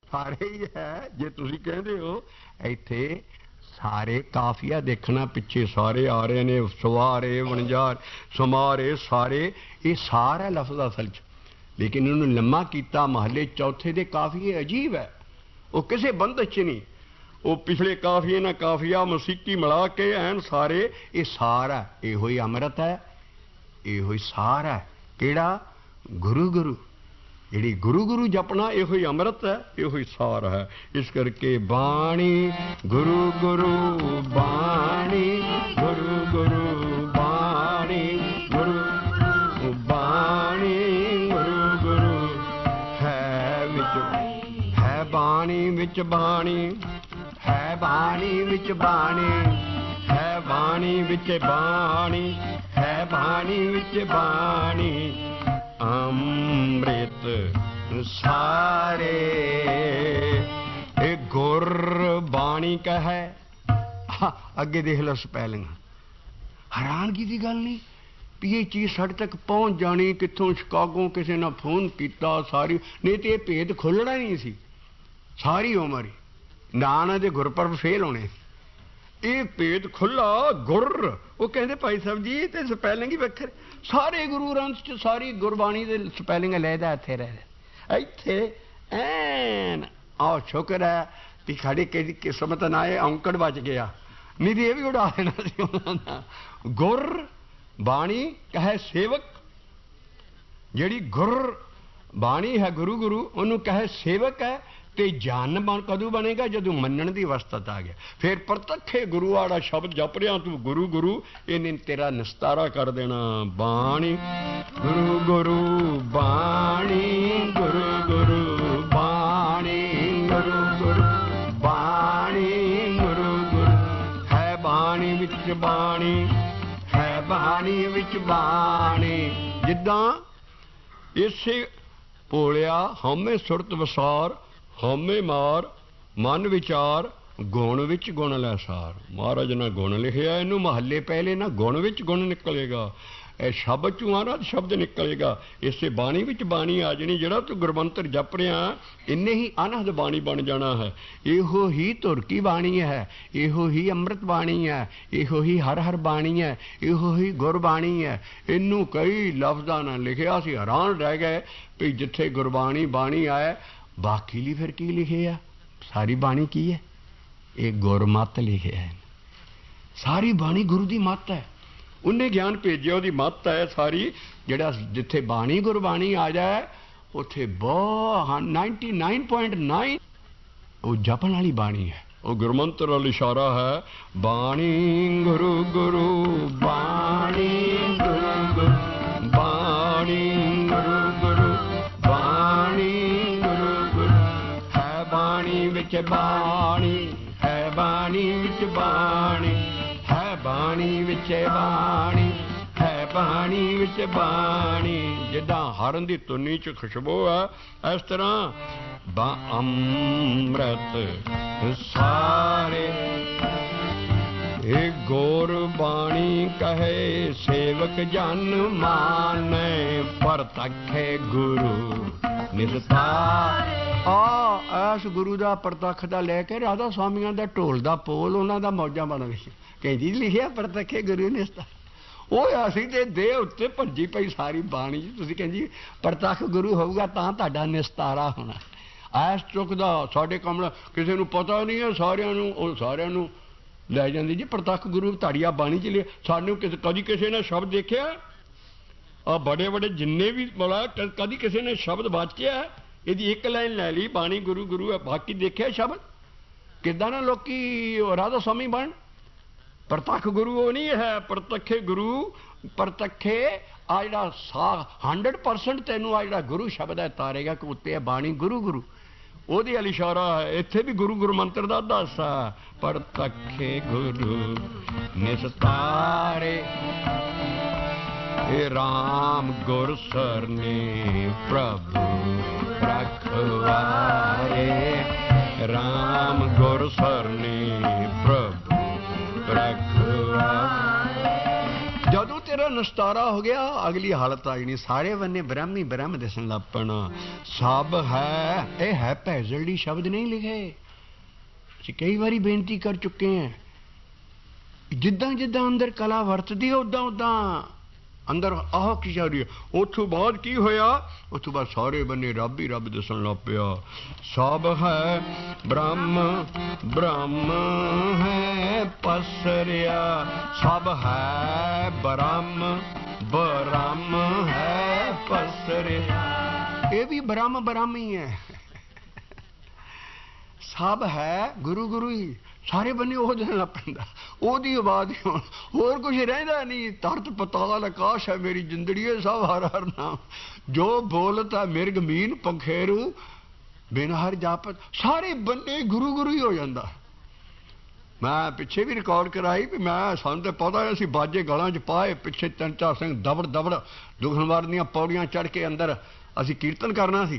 ਸਾਰੇ ਹੀ ਹੈ। ਜੇ ਤੁਸੀਂ ਕਹਿੰਦੇ ਹੋ ਇੱਥੇ ਸਾਰੇ ਕਾਫੀਆ ਦੇਖਣਾ, ਪਿੱਛੇ ਸਾਰੇ ਆ ਰਹੇ ਨੇ, ਸਵਾਰੇ ਵਣਜਾਰ ਸਮਾਰੇ ਸਾਰੇ, ਇਹ ਸਾਰਾ ਲਫ਼ਜ਼ ਅਸਲ 'ਚ, ਲੇਕਿਨ ਇਹਨੂੰ ਲੰਮਾ ਕੀਤਾ ਮਹੱਲੇ ਚੌਥੇ ਦੇ ਕਾਫੀਏ ਅਜੀਬ ਹੈ, ਉਹ ਕਿਸੇ ਬੰਦਸ਼ 'ਚ ਨਹੀਂ, ਉਹ ਪਿਛਲੇ ਕਾਫੀਏ ਨਾਲ ਕਾਫੀਆ ਮਸੀਕੀ ਮਿਲਾ ਕੇ ਐਨ ਸਾਰੇ, ਇਹ ਸਾਰਾ ਇਹੋ ਹੀ ਅੰਮ੍ਰਿਤ ਹੈ, ਇਹੋ ਹੀ ਸਾਰ ਹੈ। ਕਿਹੜਾ? ਗੁਰੂ ਗੁਰੂ। ਜਿਹੜੀ ਗੁਰੂ ਗੁਰੂ ਜਪਣਾ ਇਹੋ ਹੀ ਅੰਮ੍ਰਿਤ ਹੈ, ਇਹੋ ਹੀ ਸਾਰ ਹੈ। ਇਸ ਕਰਕੇ ਬਾਣੀ ਗੁਰੂ ਗੁਰੂ ਬਾਣੀ, ਗੁਰੂ ਗੁਰੂ ਬਾਣੀ, ਗੁਰੂ ਬਾਣੀ, ਗੁਰੂ ਗੁਰੂ ਹੈ ਵਿੱਚ, ਹੈ ਬਾਣੀ ਵਿੱਚ ਬਾਣੀ, ਹੈ ਬਾਣੀ ਵਿੱਚ ਬਾਣੀ, ਹੈ ਬਾਣੀ ਵਿੱਚ ਬਾਣੀ, ਹੈ ਬਾਣੀ ਵਿੱਚ ਬਾਣੀ, ਅੰਮ੍ਰਿਤ ਸਾਰੇ ਇਹ ਗੁਰ ਬਾਣੀ ਕਹੈ। ਅੱਗੇ ਦੇਖ ਲਓ ਸਪੈਲਿੰਗ, ਹੈਰਾਨਗੀ ਦੀ ਗੱਲ ਨਹੀਂ ਵੀ ਇਹ ਚੀਜ਼ ਸਾਡੇ ਤੱਕ ਪਹੁੰਚ ਜਾਣੀ ਕਿੱਥੋਂ, ਸ਼ਿਕਾਗੋ ਕਿਸੇ ਨੇ ਫੋਨ ਕੀਤਾ ਸਾਰੀ, ਨਹੀਂ ਤੇ ਇਹ ਭੇਦ ਖੁੱਲ੍ਹਣਾ ਨਹੀਂ ਸੀ ਸਾਰੀ ਉਮਰ ਹੀ, ਨਾ ਦੇ ਗੁਰਪੁਰਬ ਫੇਲ ਹੋਣੇ, ਇਹ ਭੇਦ ਖੁੱਲ੍ਹਾ ਗੁਰ। ਉਹ ਕਹਿੰਦੇ ਭਾਈ ਸਾਹਿਬ ਜੀ ਤੇ ਸਪੈਲਿੰਗ ਹੀ ਵੱਖਰੇ, ਸਾਰੇ ਗੁਰੂ ਗ੍ਰੰਥ 'ਚ ਸਾਰੀ ਗੁਰਬਾਣੀ ਦੇ ਸਪੈਲਿੰਗ ਲੈਦਾ ਇੱਥੇ ਰਹਿ ਇੱਥੇ ਐਨ। ਆਹ ਸ਼ੁਕਰ ਹੈ ਵੀ ਸਾਡੀ ਕਿਸੇ ਕਿਸਮਤ ਨਾ ਇਹ ਔਂਕੜ ਬਚ ਗਿਆ, ਨਹੀਂ ਤੇ ਇਹ ਵੀ ਉਡਾ ਦੇਣਾ ਸੀ ਉਹਨਾਂ ਦਾ। ਗੁਰ ਬਾਣੀ ਕਹੇ ਸੇਵਕ, ਜਿਹੜੀ ਗੁਰ ਬਾਣੀ ਹੈ ਗੁਰੂ ਗੁਰੂ, ਉਹਨੂੰ ਕਹੇ ਸੇਵਕ ਹੈ। ਤੇ ਜਨ ਕਦੋਂ ਬਣੇਗਾ? ਜਦੋਂ ਮੰਨਣ ਦੀ ਅਵਸਥਾ ਆ ਗਿਆ, ਫਿਰ ਪ੍ਰਤੱਖੇ ਗੁਰੂ ਵਾਲਾ ਸ਼ਬਦ ਜਪ ਰਿਹਾ ਤੂੰ ਗੁਰੂ ਗੁਰੂ, ਇਹਨੇ ਤੇਰਾ ਨਿਸਤਾਰਾ ਕਰ ਦੇਣਾ। ਬਾਣੀ ਗੁਰੂ ਗੁਰੂ ਬਾਣੀ, ਗੁਰੂ ਗੁਰੂ ਬਾਣੀ, ਗੁਰੂ ਗੁਰੂ ਬਾਣੀ, ਗੁਰੂ ਗੁਰੂ ਹੈ ਬਾਣੀ ਵਿੱਚ ਬਾਣੀ, ਹੈ ਬਾਣੀ ਵਿੱਚ ਬਾਣੀ। ਜਿੱਦਾਂ ਇਸੇ ਭੋਲਿਆ ਹਉਮੈ ਸੁਰਤ ਵਿਸਾਰ, ਹਉਮੈ ਮਾਰ ਮਨ ਵਿਚਾਰ, ਗੁਣ ਵਿੱਚ ਗੁਣ ਲੈ ਸਾਰ। ਮਹਾਰਾਜ ਨੇ ਗੁਣ ਲਿਖਿਆ, ਇਹਨੂੰ ਮਹੱਲੇ ਪਹਿਲੇ ਨਾ ਗੁਣ ਵਿੱਚ ਗੁਣ ਨਿਕਲੇਗਾ, ਇਹ ਸ਼ਬਦ ਚੋਂ ਆਣਾ ਸ਼ਬਦ ਨਿਕਲੇਗਾ। ਇਸੇ ਬਾਣੀ ਵਿੱਚ ਬਾਣੀ ਆ ਜਾਣੀ, ਜਿਹੜਾ ਤੂੰ ਗੁਰਮੰਤਰ ਜਪ ਰਿਹਾ ਇੰਨੇ ਹੀ ਅਨਹਦ ਬਾਣੀ ਬਣ ਜਾਣਾ ਹੈ। ਇਹੋ ਹੀ ਧੁਰ ਕੀ ਬਾਣੀ ਹੈ, ਇਹੋ ਹੀ ਅੰਮ੍ਰਿਤ ਬਾਣੀ ਹੈ, ਇਹੋ ਹੀ ਹਰ ਹਰ ਬਾਣੀ ਹੈ, ਇਹੋ ਹੀ ਗੁਰਬਾਣੀ ਹੈ। ਇਹਨੂੰ ਕਈ ਲਫ਼ਜ਼ਾਂ ਨਾਲ ਲਿਖਿਆ, ਸੀ ਹੈਰਾਨ ਰਹਿ ਗਏ ਵੀ ਜਿੱਥੇ ਗੁਰਬਾਣੀ ਬਾਣੀ ਆਏ, ਬਾਕੀ ਲਈ ਫਿਰ ਕੀ ਲਿਖਿਆ? ਸਾਰੀ ਬਾਣੀ ਕੀ ਹੈ? ਇਹ ਗੁਰਮਤਿ ਲਿਖਿਆ ਹੈ। ਸਾਰੀ ਬਾਣੀ ਗੁਰੂ ਦੀ ਮੱਤ ਹੈ, ਉਹਨੇ ਗਿਆਨ ਭੇਜਿਆ, ਉਹਦੀ ਮੱਤ ਹੈ ਸਾਰੀ। ਜਿਹੜਾ ਜਿੱਥੇ ਬਾਣੀ ਗੁਰਬਾਣੀ ਆ ਜਾਏ ਉੱਥੇ ਬਹੁਤ 99.9 ਉਹ ਜਪਣ ਵਾਲੀ ਬਾਣੀ ਹੈ, ਉਹ ਗੁਰਮੰਤਰ ਵੱਲ ਇਸ਼ਾਰਾ ਹੈ। ਬਾਣੀ ਗੁਰੂ ਗੁਰੂ ਬਾਣੀ, ਗੁਰੂ ਗੁਰੂ ਬਾਣੀ, ਗੁਰੂ ਗੁਰੂ ਬਾਣੀ, ਗੁਰੂ ਗੁਰੂ ਹੈ ਬਾਣੀ ਵਿੱਚ ਬਾਣੀ, ਹੈ ਬਾਣੀ ਵਿੱਚ ਬਾਣੀ, ਹੈ ਬਾਣੀ ਵਿੱਚ ਬਾਣੀ, ਹੈ ਬਾਣੀ ਵਿੱਚ ਬਾਣੀ। ਜਿੱਦਾਂ ਹਰਨ ਦੀ ਧੁਨੀ 'ਚ ਖੁਸ਼ਬੂ ਹੈ, ਇਸ ਤਰ੍ਹਾਂ ਅੰਮ੍ਰਿਤ ਸਾਰੇ ਇਹ ਗੁਰਬਾਣੀ ਕਹੇ ਸੇਵਕ ਜਨ ਮਾਨੈ, ਪ੍ਰਤੱਖੇ ਗੁਰੂ ਨਿਸਤਾਰ। ਐਸ ਗੁਰੂ ਦਾ ਪ੍ਰਤੱਖ ਦਾ ਲੈ ਕੇ ਰਾਧਾ ਸਵਾਮੀਆਂ ਦਾ ਢੋਲ ਦਾ ਪੋਲ, ਉਹਨਾਂ ਦਾ ਮੌਜਾਂ ਬਣ ਗਈ। ਕਹਿੰਦੀ ਲਿਖਿਆ ਪ੍ਰਤੱਖੇ ਗੁਰੂ ਨਿਸਤਾਰ, ਉਹ ਅਸੀਂ ਤੇ ਦੇ ਉੱਤੇ ਭੱਜੀ ਪਈ ਸਾਰੀ ਬਾਣੀ। ਤੁਸੀਂ ਕਹਿੰਦੀ ਪ੍ਰਤੱਖ ਗੁਰੂ ਹੋਊਗਾ ਤਾਂ ਤੁਹਾਡਾ ਨਿਸਤਾਰਾ ਹੋਣਾ। ਐਸ ਚੁੱਕ ਦਾ ਸਾਡੇ ਕਮਲਾ ਕਿਸੇ ਨੂੰ ਪਤਾ ਨਹੀਂ ਹੈ, ਸਾਰਿਆਂ ਨੂੰ ਉਹ ਸਾਰਿਆਂ ਨੂੰ ਲੈ ਜਾਂਦੀ ਜੀ ਪ੍ਰਤੱਖ ਗੁਰੂ ਤੁਹਾਡੀ ਆ ਬਾਣੀ 'ਚ ਲਿਆ। ਸਾਨੂੰ ਕਦੀ ਕਿਸੇ ਨੇ ਸ਼ਬਦ ਦੇਖਿਆ? ਆ ਬੜੇ ਬੜੇ ਜਿੰਨੇ ਵੀ ਮੌਲਾ ਕਦੀ ਕਿਸੇ ਨੇ ਸ਼ਬਦ ਵਾਚਿਆ? ਇਹਦੀ ਇੱਕ ਲਾਈਨ ਲੈ ਲਈ ਬਾਣੀ ਗੁਰੂ ਗੁਰੂ ਹੈ, ਬਾਕੀ ਦੇਖਿਆ ਸ਼ਬਦ? ਕਿੱਦਾਂ ਨਾ ਲੋਕੀ ਰਾਧਾ ਸਵਾਮੀ ਬਣ। ਪ੍ਰਤੱਖ ਗੁਰੂ ਉਹ ਨਹੀਂ ਹੈ, ਪ੍ਰਤੱਖੇ ਗੁਰੂ। ਪ੍ਰਤੱਖੇ ਆ ਜਿਹੜਾ 100% ਤੈਨੂੰ ਆ ਜਿਹੜਾ ਗੁਰੂ ਸ਼ਬਦ ਹੈ ਤਾਰੇਗਾ ਕਿ ਉੱਤੇ ਹੈ ਬਾਣੀ ਗੁਰੂ ਗੁਰੂ, ਉਹਦੇ ਵੱਲ ਇਸ਼ਾਰਾ ਹੈ। ਇੱਥੇ ਵੀ ਗੁਰੂ ਗੁਰੂ ਮੰਤਰ ਦਾ ਦੱਸਾ, ਪ੍ਰਤੱਖੇ ਗੁਰੂ ਨਿਸਤਾਰੇ ਇਹ ਰਾਮ ਗੁਰ ਸਰਨੇ ਪ੍ਰਭੂ ਰਖਵਾਰੇ, ਰਾਮ ਗੁਰ ਸਰਨੇ ਪ੍ਰਭੂ ਰਖਵਾਰੇ। ਜਦੋਂ ਤੇਰਾ निस्तारा हो गया, अगली हालत आई नहीं, सारे बन्ने ब्रह्म ही ब्रह्म दिसन लग पैना। सब है, ये है भैजलड़ी शब्द नहीं लिखे, कई बारी बेनती कर चुके हैं। जिदा जिदा अंदर कला वरतदी उदा उदा अंदर आह की जा रही है। उतों बाद की होया, उतों बाद सारे बन्ने रब ही रब दिसन लग पिया। सब है ब्रह्म ब्रह्म है पसरिया, सब है ब्रह्म ब्रह्म है पसरिया। ये भी ब्रह्म ब्रह्म ही है। सब है गुरु गुरु ही, सारे बन्ने वो देन लग पैंदा, ओदी आवाज ही हुण होर कुछ रहिंदा नहीं। तरत पताल आकाश है मेरी जिंदड़ी, सब हर हर नाम, जो बोलता मिर्ग मीन पंखेरू बिन हर जापत, सारे बन्ने गुरु गुरु ही हो जाता। मैं पिछे भी रिकॉर्ड कराई भी, मैं सानूं ते पता है असीं बाजे गलां च पाए, पिछे 3-4 सिंह दबड़ दबड़ दुखनवार दीआं पौड़ियां चढ़ के अंदर असीं कीर्तन करना सी।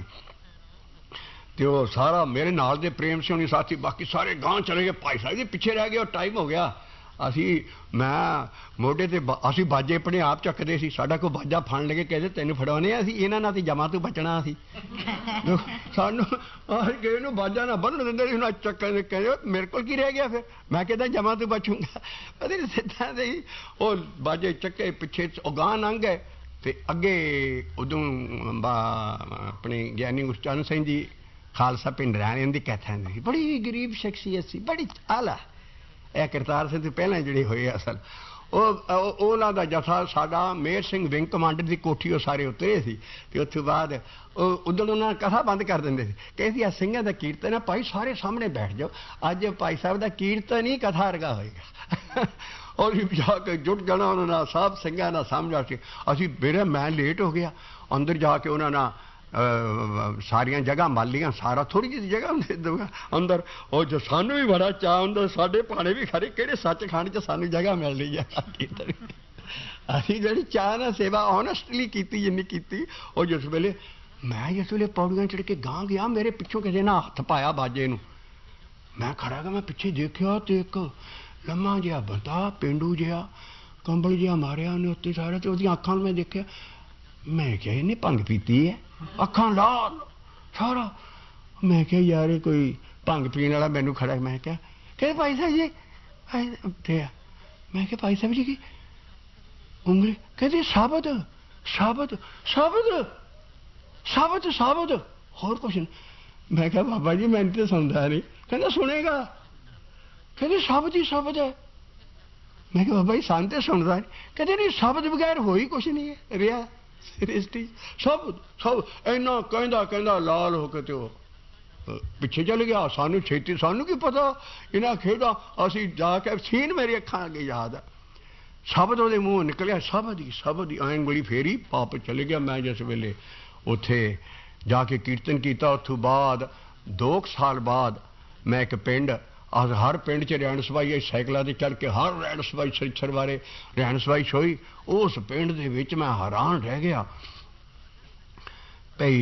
ते वो सारा मेरे नाल दे प्रेम से होनी साथी, बाकी सारे गांव चले गए, भाई साहब जी पिछे रह गए और टाइम हो गया। असी मैं मोढे ते असी बाजे अपने आप चकदे सी, साडा कोई बाजा फड़ लगे कहते तैनूं फड़ाउने असी, इन्हां नाल ते जमा तों बचना सी। सानूं किसे नूं बाजा ना बन्नण दिंदे सी, चक्कर कहते मेरे कोल की रह गया फिर, मैं कहता जमा तों बचूंगा। पता सिद्धां दे वो बाजे चक्के पिछे गांह लंघ गए ते अगे उदों अपने ज्ञानी गुरचरण सिंह जी खालसा पिंड रहने की कथा नहीं, बड़ी गरीब शख्सियत सी, बड़ी आला। यह करतार सिंह तो पहले जिहड़े होए असल उन्हां दा जथा साडा मेहर सिंह विंग कमांडर की कोठी वो सारे उतरे सी। ते उस बाद उधर उन्होंने कथा बंद कर देंगे थे, कहती आ सिंघां दा कीर्तन है भाई सारे सामने बैठ जाओ, अज भाई साहब का कीर्तन ही कथा वर्गा होएगा। और जाके जुट जाना उन्होंने सब सिंघां नाल समझा के असी मेरे मैं लेट हो गया, अंदर जाके उन्होंने सारिया जगह मालियां, सारा थोड़ी जी जगह अंदर, और जो सानू भी बड़ा चाह अंदर, साढ़े भाणे भी खरे कि सचखंड च सानू जगह मिल रही है। असी जी चाह ना सेवा ऑनेस्टली की जिन्नी की। और जिस वेले मैं जिस वेले पौड़ियां चढ़ के गांह गया, मेरे पिछों किसी ने हथ पाया बाजे नूं, मैं खड़ा गया, मैं पिछे देखिया तो एक लम्मा जिहा बंदा पेंडू जिहा कंबल जिहा मारिया उन्हें उत्ते सारा, तो उसदी अखां मैं देखिया, मैं क्या इन्हें भंग पीती है, अखां लाल सारा। मैं क्या यार कोई भंग पीने वाला मैनू खड़ा, मैं क्या कहते भाई साहब जी मैं क्या भाई साहब जी की उंगली, कहते साबत साबत साबत साबत साबत होर कुछ नहीं। मैं क्या बाबा जी मैंने तो सुनता नहीं, कहना सुनेगा, कहते साबत ही साबत है। मैं क्या बाबा जी सन तो सुनता नहीं, कहते नहीं साबत बगैर हो ही कुछ नहीं है रिया सृष्टि, सब सब इन्ना कहता कहता लाल होकर तो पिछे चल गया। सानू छेती सानू की पता इन्हें खेदा, असी जाके सीन मेरी अखा अगे याद है, शब्द वो मूँह निकलिया शब्द ही ऐन बड़ी फेरी वापस चले गया। मैं जिस वेले उत्थे जाके कीर्तन किया, उतों बाद 2 साल बाद मैं एक पिंड, हर पिंड च रैन सभाई साइकिलों से चढ़ के हर रैन सभाई सरिच्छर बारे रैन सभाई होई, उस पिंड दे विच मैं हैरान रह गया भई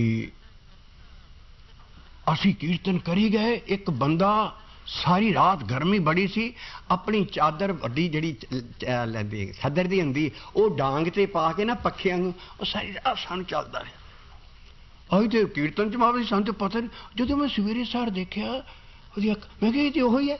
असी कीर्तन करी गए। एक बंदा सारी रात गर्मी बड़ी सी, अपनी चादर वड्डी जिहड़ी लैंदी खद्दर दी हुंदी वो डांग ते पा के ना पक्खियां नूं सारी रात सन चलदा रहा। अभी तो कीर्तन च मावी सन तो पता नहीं, जो मैं सवेरे सार देखिया मैं क्या हो ही है,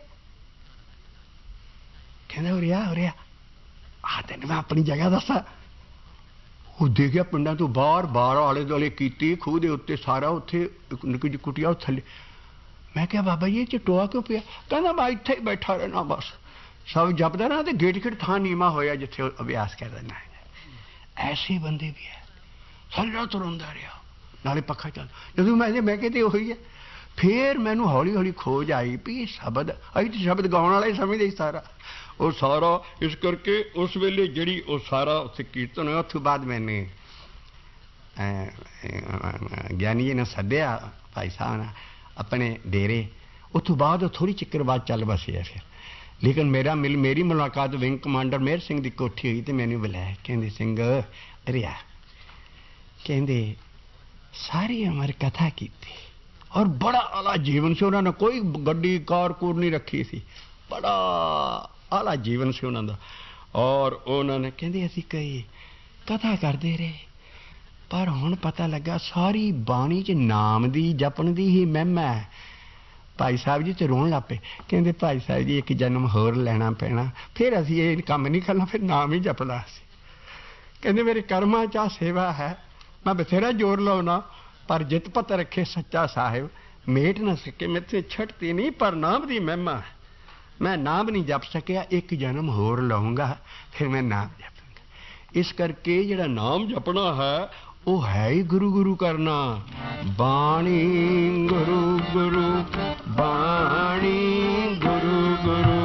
कहना हो रहा आ तेन मैं अपनी जगह दसा। वो देखिया पिंडा तो बाहर बार आले दुआले की खूह के उत्ते सारा उत्थे निक्की जी कुटिया थले। मैं क्या बाबा जी च टोआ क्यों पिया, कहना मैं इत्थे ही बैठा रहना बस, सब जपदा रहा तो गेट गेट थां नीमा होया जिथे अभ्यास कर देना है। ऐसे बंदे भी है, सारी रात रोंदा रहा नाले पक्खा चल, जो मैं कहते वही है। फिर मैनू हौली हौली खोज आई भी शब्द अभी तो शब्द गाने वाला ही समझते सारा वो सारा, इस करके उस वेले जी सारा उत्थे कीर्तन होया। उस बाद मैंने ज्ञानी जी ने सद्या भाई साहब ने अपने डेरे, उस बाद थोड़ी चिक्कर बाद चल बसे फिर। लेकिन मेरी मुलाकात विंग कमांडर मेहर सिंह की कोठी हुई तो मैंने बुलाया, कहते सिंह रिया, कहते सारी उम्र कथा की और बड़ा आला जीवन से उन्होंने, कोई गड्डी कार कूर नहीं रखी थी, बड़ा आला जीवन से उन्होंने। और उन्होंने कहते असी कई कथा करते रहे। पर हुण पता लगा सारी बाणी च नाम दी जपण दी ही महिमा है। भाई साहब जी तो रोन लग पे, कहते भाई साहब जी एक जन्म होर लैना पैना, फिर असीं ये काम नहीं करना, फिर नाम ही जपना। कहते मेरे कर्मां च सेवा है, मैं बथेरा जोर लाउना, पर जित पत रखे सच्चा साहिब, मेट न सके मेरे छटती नहीं, पर नाम दी महिमा है। मैं नाम नहीं जप सकिया, एक जन्म होर लाऊंगा, फिर मैं नाम जपूंगा। इस करके जिहड़ा नाम जपना है वो है ही गुरु गुरु करना। बाणी गुरु गुरु, बाणी गुरु गुरु,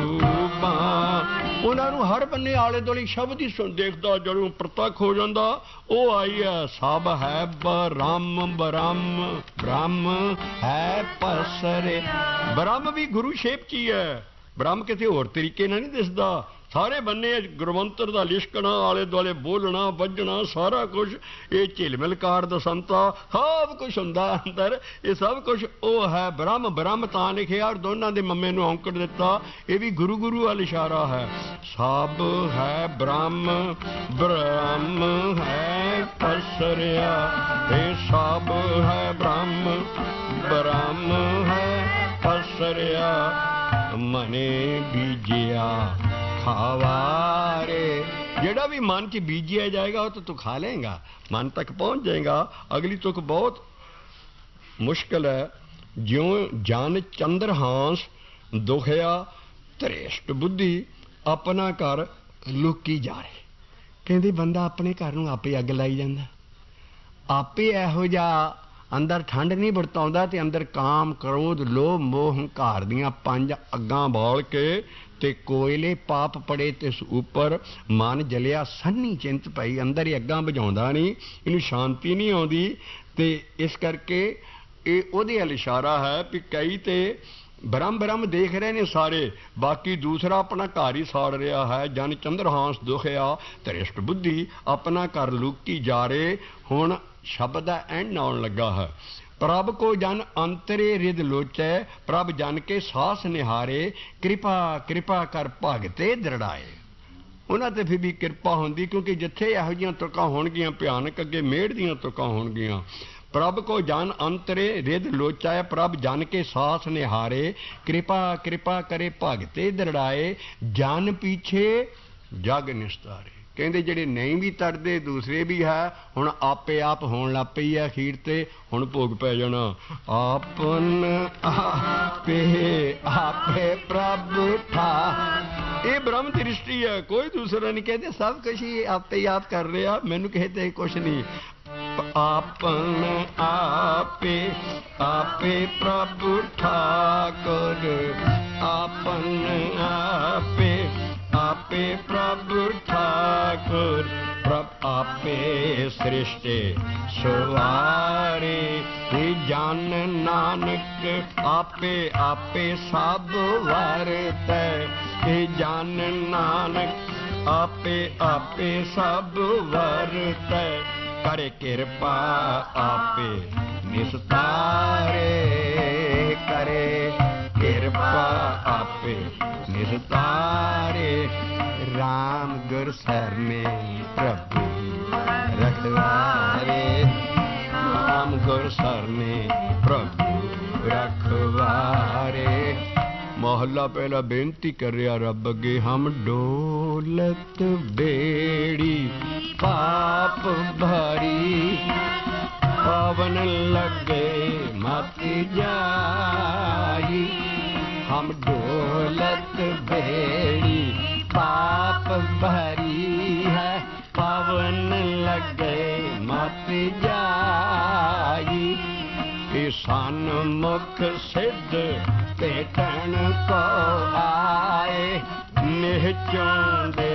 उन्होंने हर बन्ने आले दुआले शब्द ही सुन देखता, जदों प्रतख हो जाता वो आई है सब है ब्रह्म ब्रह्म, ब्रह्म है पसरे। ब्रह्म भी गुरु शेप च ही है, ब्रह्म किसी होर तरीके नाल नहीं दिसदा। सारे बन्ने गुरमंत्र का लिशकना, आले दुआले बोलना बजना, सारा कुछ ये झिलमिलकार दा संता सब कुछ हुंदा अंदर, ये सब कुछ वो है ब्रह्म। ब्रह्म तां लिखिया और दोनों के मम्मे नूं औंकड़ दिता, ये भी गुरु गुरु वाल इशारा है। सब है ब्रह्म, ब्रह्म है पसरिया, ये सब है ब्रह्म, ब्रह्म है पसरिया। मने बीजिया खावारे, जेड़ा भी मन च बीजिया जाएगा वो तो तू खा लेगा, मन तक पहुंच जाएगा। अगली तुक बहुत मुश्किल है। ज्यों जन चंद्रहांस दुखया धरेष्ट बुद्धि, अपना घर लुकी जा रहे। कहते बंदा अपने घर नूं आपे अग लाई जांदा, आपे इहो जिहा अंदर ठंड नहीं वरताउंदा ते अंदर काम क्रोध लोभ मोह हंकार दियां 5 अग्गां बाल के ते कोयले पाप पड़े ते उपर मन जलिया सन्नी चिंत पई, अंदर ही अग्गां बुझाउंदा नहीं, इनू शांति नहीं आउंदी। ते इस करके ये उहदे अल इशारा है भी कई ते ब्रह्म ब्रह्म देख रहे ने सारे, बाकी दूसरा अपना घर ही साड़ रहा है। जन चंद्रहांस दुखया धरिष्ट बुद्धि, अपना घर लुकी जा रहे। हुण शब्द का एंड आउण लगा है। प्रभ को जन अंतरे रिद लोचै, प्रभ जन के सास निहारे, कृपा कृपा कर भगते दृढ़ाए। उन्हां ते फिर भी कृपा होंदी, क्योंकि जिथे इहो जिहियां तुकां होणगीਆਂ भयानक, अगे मेड़ दीयां तुकां होणगीਆਂ। प्रभ को जन अंतरे रिद लोचाए, प्रभ जन के सास निहारे, कृपा कृपा करे भगते दृढ़ाए। जन पीछे जग निस्तारे। कहते जेडे नहीं भी तरदे दूसरे भी है, हुण आपे आप होण लग पई है। अखीर ते हुण भोग पै जाना। आपन आपे आपे प्रभु था, ये ब्रह्म दृष्टि है, कोई दूसरा नहीं। कहते सब कुछ ही आपे ही आप कर रहा, मैनू कहते कुछ नहीं। आपन आपे आपे प्रभु ठाकुर, आपन आपे आपे प्रभु ठाकुर, प्रभ आपे सृष्टि सवारे। जन नानक आपे आपे सब वरतै, जन नानक आपे आपे सब वरतै। करे कृपा आपे निस्तारे, करे कृपा आपे निस्तारे। राम गुर सरने प्रभु रखवारे, राम गुर सरने प्रभु रखवारे। मोहल्ला पहला बेनती कर रहा रब अगे, हम डोलत बेड़ी पाप भरी, पावन लगे मत जाई। हम डोलत बेड़ी पाप भरी है, पावन लगे मत जाई। ईशान मुख सिद्ध पेटन को आए, निहचों दे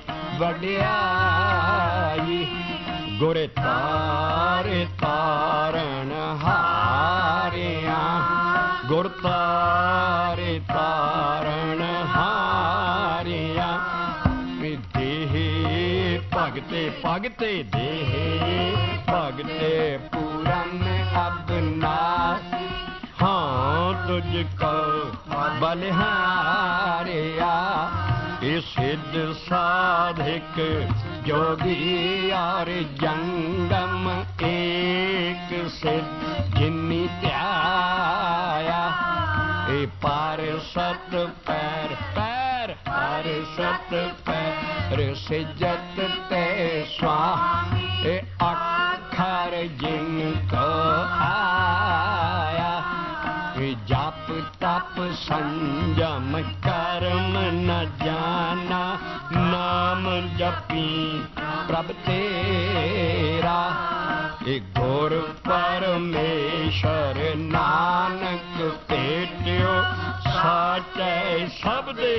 वड्याई। गुरे तारे तारण हारिया, गुर तारे तारण हारिया। देह भगते भगते देह भगते पूरन अबनाश। हाँ तुझको बलिहारिया, सिद्ध साधिक जोगी और जंगम एक सिद्ध जिन्नी त्याया पार सत पैर पैर पार सत पैर सिजत ते स्वामी अखर जिनको आया जप तप संयम कर्म न जाना नाम जपी प्रभ तेरा गुर परमेश्वर नानक भेटियो साचे शब्दे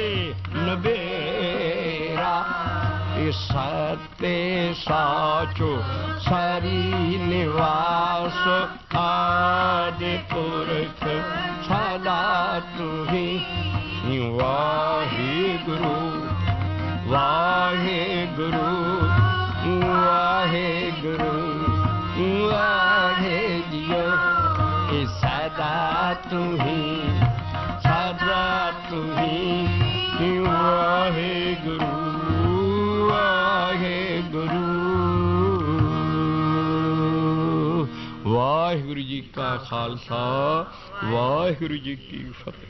नबेरा सत्य साचो सरी निवास आदि पुरख सदा तुही वाहे गुरु वाहे गुरु वाहे गुरु वाहे जियो सदा तुही वाहे गुरु वाहिगुरु जी का खालसा वाहिगुरु जी की फतेह।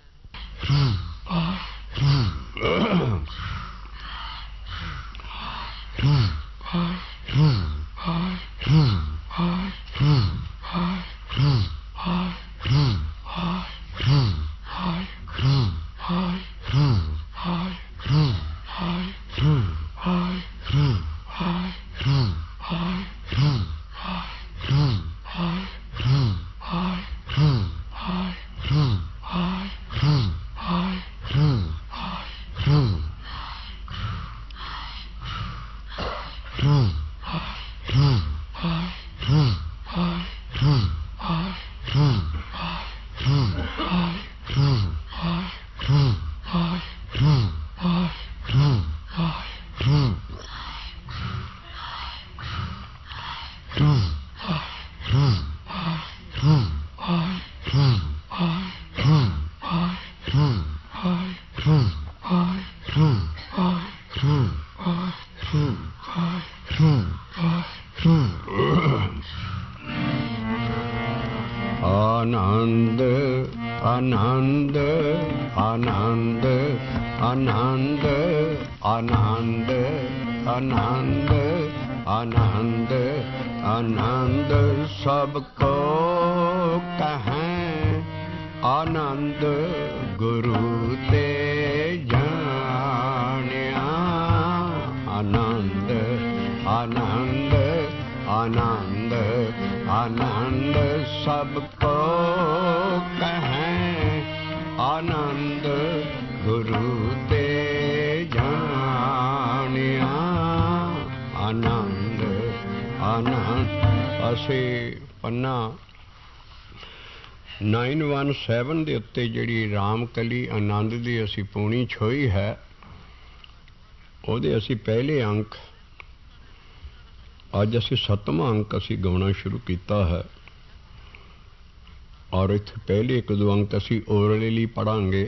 आनंद आनंद आनंद आनंद आनंद आनंद आनंद आनंद सबको कहें आनंद गुरु ते जानिया आनंद आनंद आनंद आनंद सबको कहें आनंद गुरु ते जानिया आनंद आनंद। ਅਸੀਂ ਪੰਨਾ 917 ਦੇ ਉੱਤੇ ਜਿਹੜੀ ਰਾਮਕਲੀ ਆਨੰਦ ਦੀ ਅਸੀਂ ਪੂਣੀ ਛੋਈ ਹੈ ਉਹਦੇ ਅਸੀਂ ਪਹਿਲੇ ਅੰਕ ਅੱਜ ਅਸੀਂ 7ਵਾਂ ਅੰਕ ਅਸੀਂ ਗਾਉਣਾ ਸ਼ੁਰੂ ਕੀਤਾ ਹੈ ਔਰ ਇੱਥੇ ਪਹਿਲੇ ਇੱਕ ਦੋ ਅੰਕ ਅਸੀਂ ਓਰਲੀ ਲਈ ਪੜ੍ਹਾਂਗੇ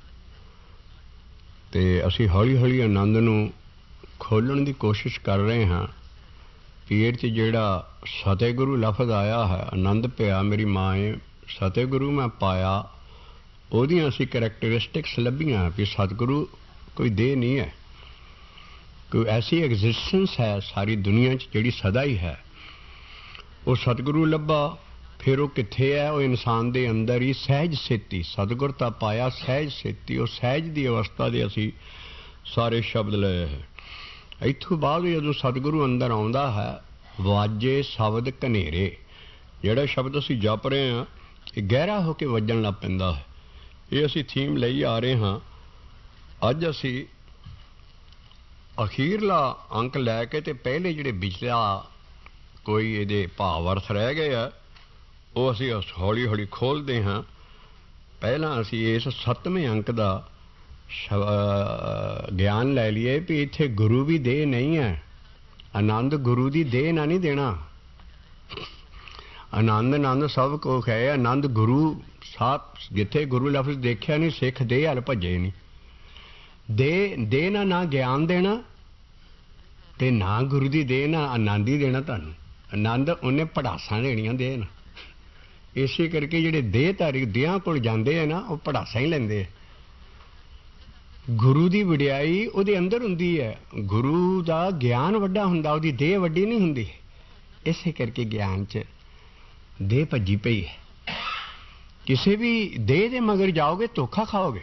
ਤੇ ਅਸੀਂ ਹੌਲੀ ਹੌਲੀ ਆਨੰਦ ਨੂੰ ਖੋਲ੍ਹਣ ਦੀ ਕੋਸ਼ਿਸ਼ ਕਰ ਰਹੇ ਹਾਂ। ਪੀਰ 'ਚ ਜਿਹੜਾ ਸਤਿਗੁਰੂ ਲਫ਼ਜ਼ ਆਇਆ ਹੈ ਆਨੰਦ ਪਿਆ ਮੇਰੀ ਮਾਏ ਸਤਿਗੁਰੂ ਮੈਂ ਪਾਇਆ ਉਹਦੀਆਂ ਅਸੀਂ ਕਰੈਕਟਰਿਸਟਿਕਸ ਲੱਭੀਆਂ ਵੀ ਸਤਿਗੁਰੂ ਕੋਈ ਦੇਹ ਨਹੀਂ ਹੈ ਕੋਈ ਐਸੀ ਐਗਜ਼ਿਸਟੈਂਸ ਹੈ ਸਾਰੀ ਦੁਨੀਆ 'ਚ ਜਿਹੜੀ ਸਦਾ ਹੀ ਹੈ। ਉਹ ਸਤਿਗੁਰੂ ਲੱਭਾ ਫਿਰ ਉਹ ਕਿੱਥੇ ਹੈ ਉਹ ਇਨਸਾਨ ਦੇ ਅੰਦਰ ਹੀ ਸਹਿਜ ਸੇਤੀ ਸਤਿਗੁਰ ਤਾਂ ਪਾਇਆ ਸਹਿਜ ਸੇਤੀ ਉਹ ਸਹਿਜ ਦੀ ਅਵਸਥਾ ਦੇ ਅਸੀਂ ਸਾਰੇ ਸ਼ਬਦ ਲਏ ਹੈ। ਇੱਥੋਂ ਬਾਅਦ ਜਦੋਂ ਸਤਿਗੁਰੂ ਅੰਦਰ ਆਉਂਦਾ ਹੈ ਵਾਜੇ ਸ਼ਬਦ ਘਨੇਰੇ ਜਿਹੜਾ ਸ਼ਬਦ ਅਸੀਂ ਜਪ ਰਹੇ ਹਾਂ ਇਹ ਗਹਿਰਾ ਹੋ ਕੇ ਵੱਜਣ ਲੱਗ ਪੈਂਦਾ ਹੈ। ਇਹ ਅਸੀਂ ਥੀਮ ਲਈ ਆ ਰਹੇ ਹਾਂ। ਅੱਜ ਅਸੀਂ ਅਖੀਰਲਾ ਅੰਕ ਲੈ ਕੇ ਤੇ ਪਹਿਲੇ ਜਿਹੜੇ ਵਿਚਲਾ ਕੋਈ ਇਹਦੇ ਭਾਵ ਅਰਥ ਰਹਿ ਗਏ ਆ ਉਹ ਅਸੀਂ ਹੌਲੀ ਹੌਲੀ ਖੋਲ੍ਹਦੇ ਹਾਂ। ਪਹਿਲਾਂ ਅਸੀਂ ਇਸ 7ਵੇਂ ਅੰਕ ਦਾ ਗਿਆਨ ਲੈ ਲਈਏ ਵੀ ਇੱਥੇ ਗੁਰੂ ਵੀ ਦੇਹ ਨਹੀਂ ਹੈ। ਆਨੰਦ ਗੁਰੂ ਦੀ ਦੇਹ ਨਾ ਨਹੀਂ ਦੇਣਾ। ਆਨੰਦ ਸਭ ਕੁਛ ਹੈ। ਆਨੰਦ ਗੁਰੂ ਸਾਹਿਬ ਜਿੱਥੇ ਗੁਰੂ ਲਫ਼ਜ਼ ਦੇਖਿਆ ਨਹੀਂ ਸਿੱਖ ਦੇਹ ਹਲ ਭੱਜੇ ਨਹੀਂ। ਦੇ ਨਾ ਗਿਆਨ ਦੇਣਾ ਤੇ ਨਾ ਗੁਰੂ ਦੀ ਦੇ ਨਾ ਆਨੰਦ ਹੀ ਦੇਣਾ ਤੁਹਾਨੂੰ। ਆਨੰਦ ਉਹਨੇ ਪੜਾਸਾਂ ਦੇਣੀਆਂ ਦੇ ਨਾ। ਇਸੇ ਕਰਕੇ ਜਿਹੜੇ ਦੇਹਧਾਰੀ ਦੇਹਾਂ ਕੋਲ ਜਾਂਦੇ ਆ ਨਾ, ਉਹ ਪੜਾਸਾਂ ਹੀ ਲੈਂਦੇ ਆ। ਗੁਰੂ ਦੀ ਵਡਿਆਈ ਉਹਦੇ ਅੰਦਰ ਹੁੰਦੀ ਹੈ। ਗੁਰੂ ਦਾ ਗਿਆਨ ਵੱਡਾ ਹੁੰਦਾ, ਉਹਦੀ ਦੇਹ ਵੱਡੀ ਨਹੀਂ ਹੁੰਦੀ। ਇਸੇ ਕਰਕੇ ਗਿਆਨ 'ਚ ਦੇਹ ਭੱਜੀ ਪਈ ਹੈ। ਕਿਸੇ ਵੀ ਦੇਹ ਦੇ ਮਗਰ ਜਾਓਗੇ ਧੋਖਾ ਖਾਓਗੇ।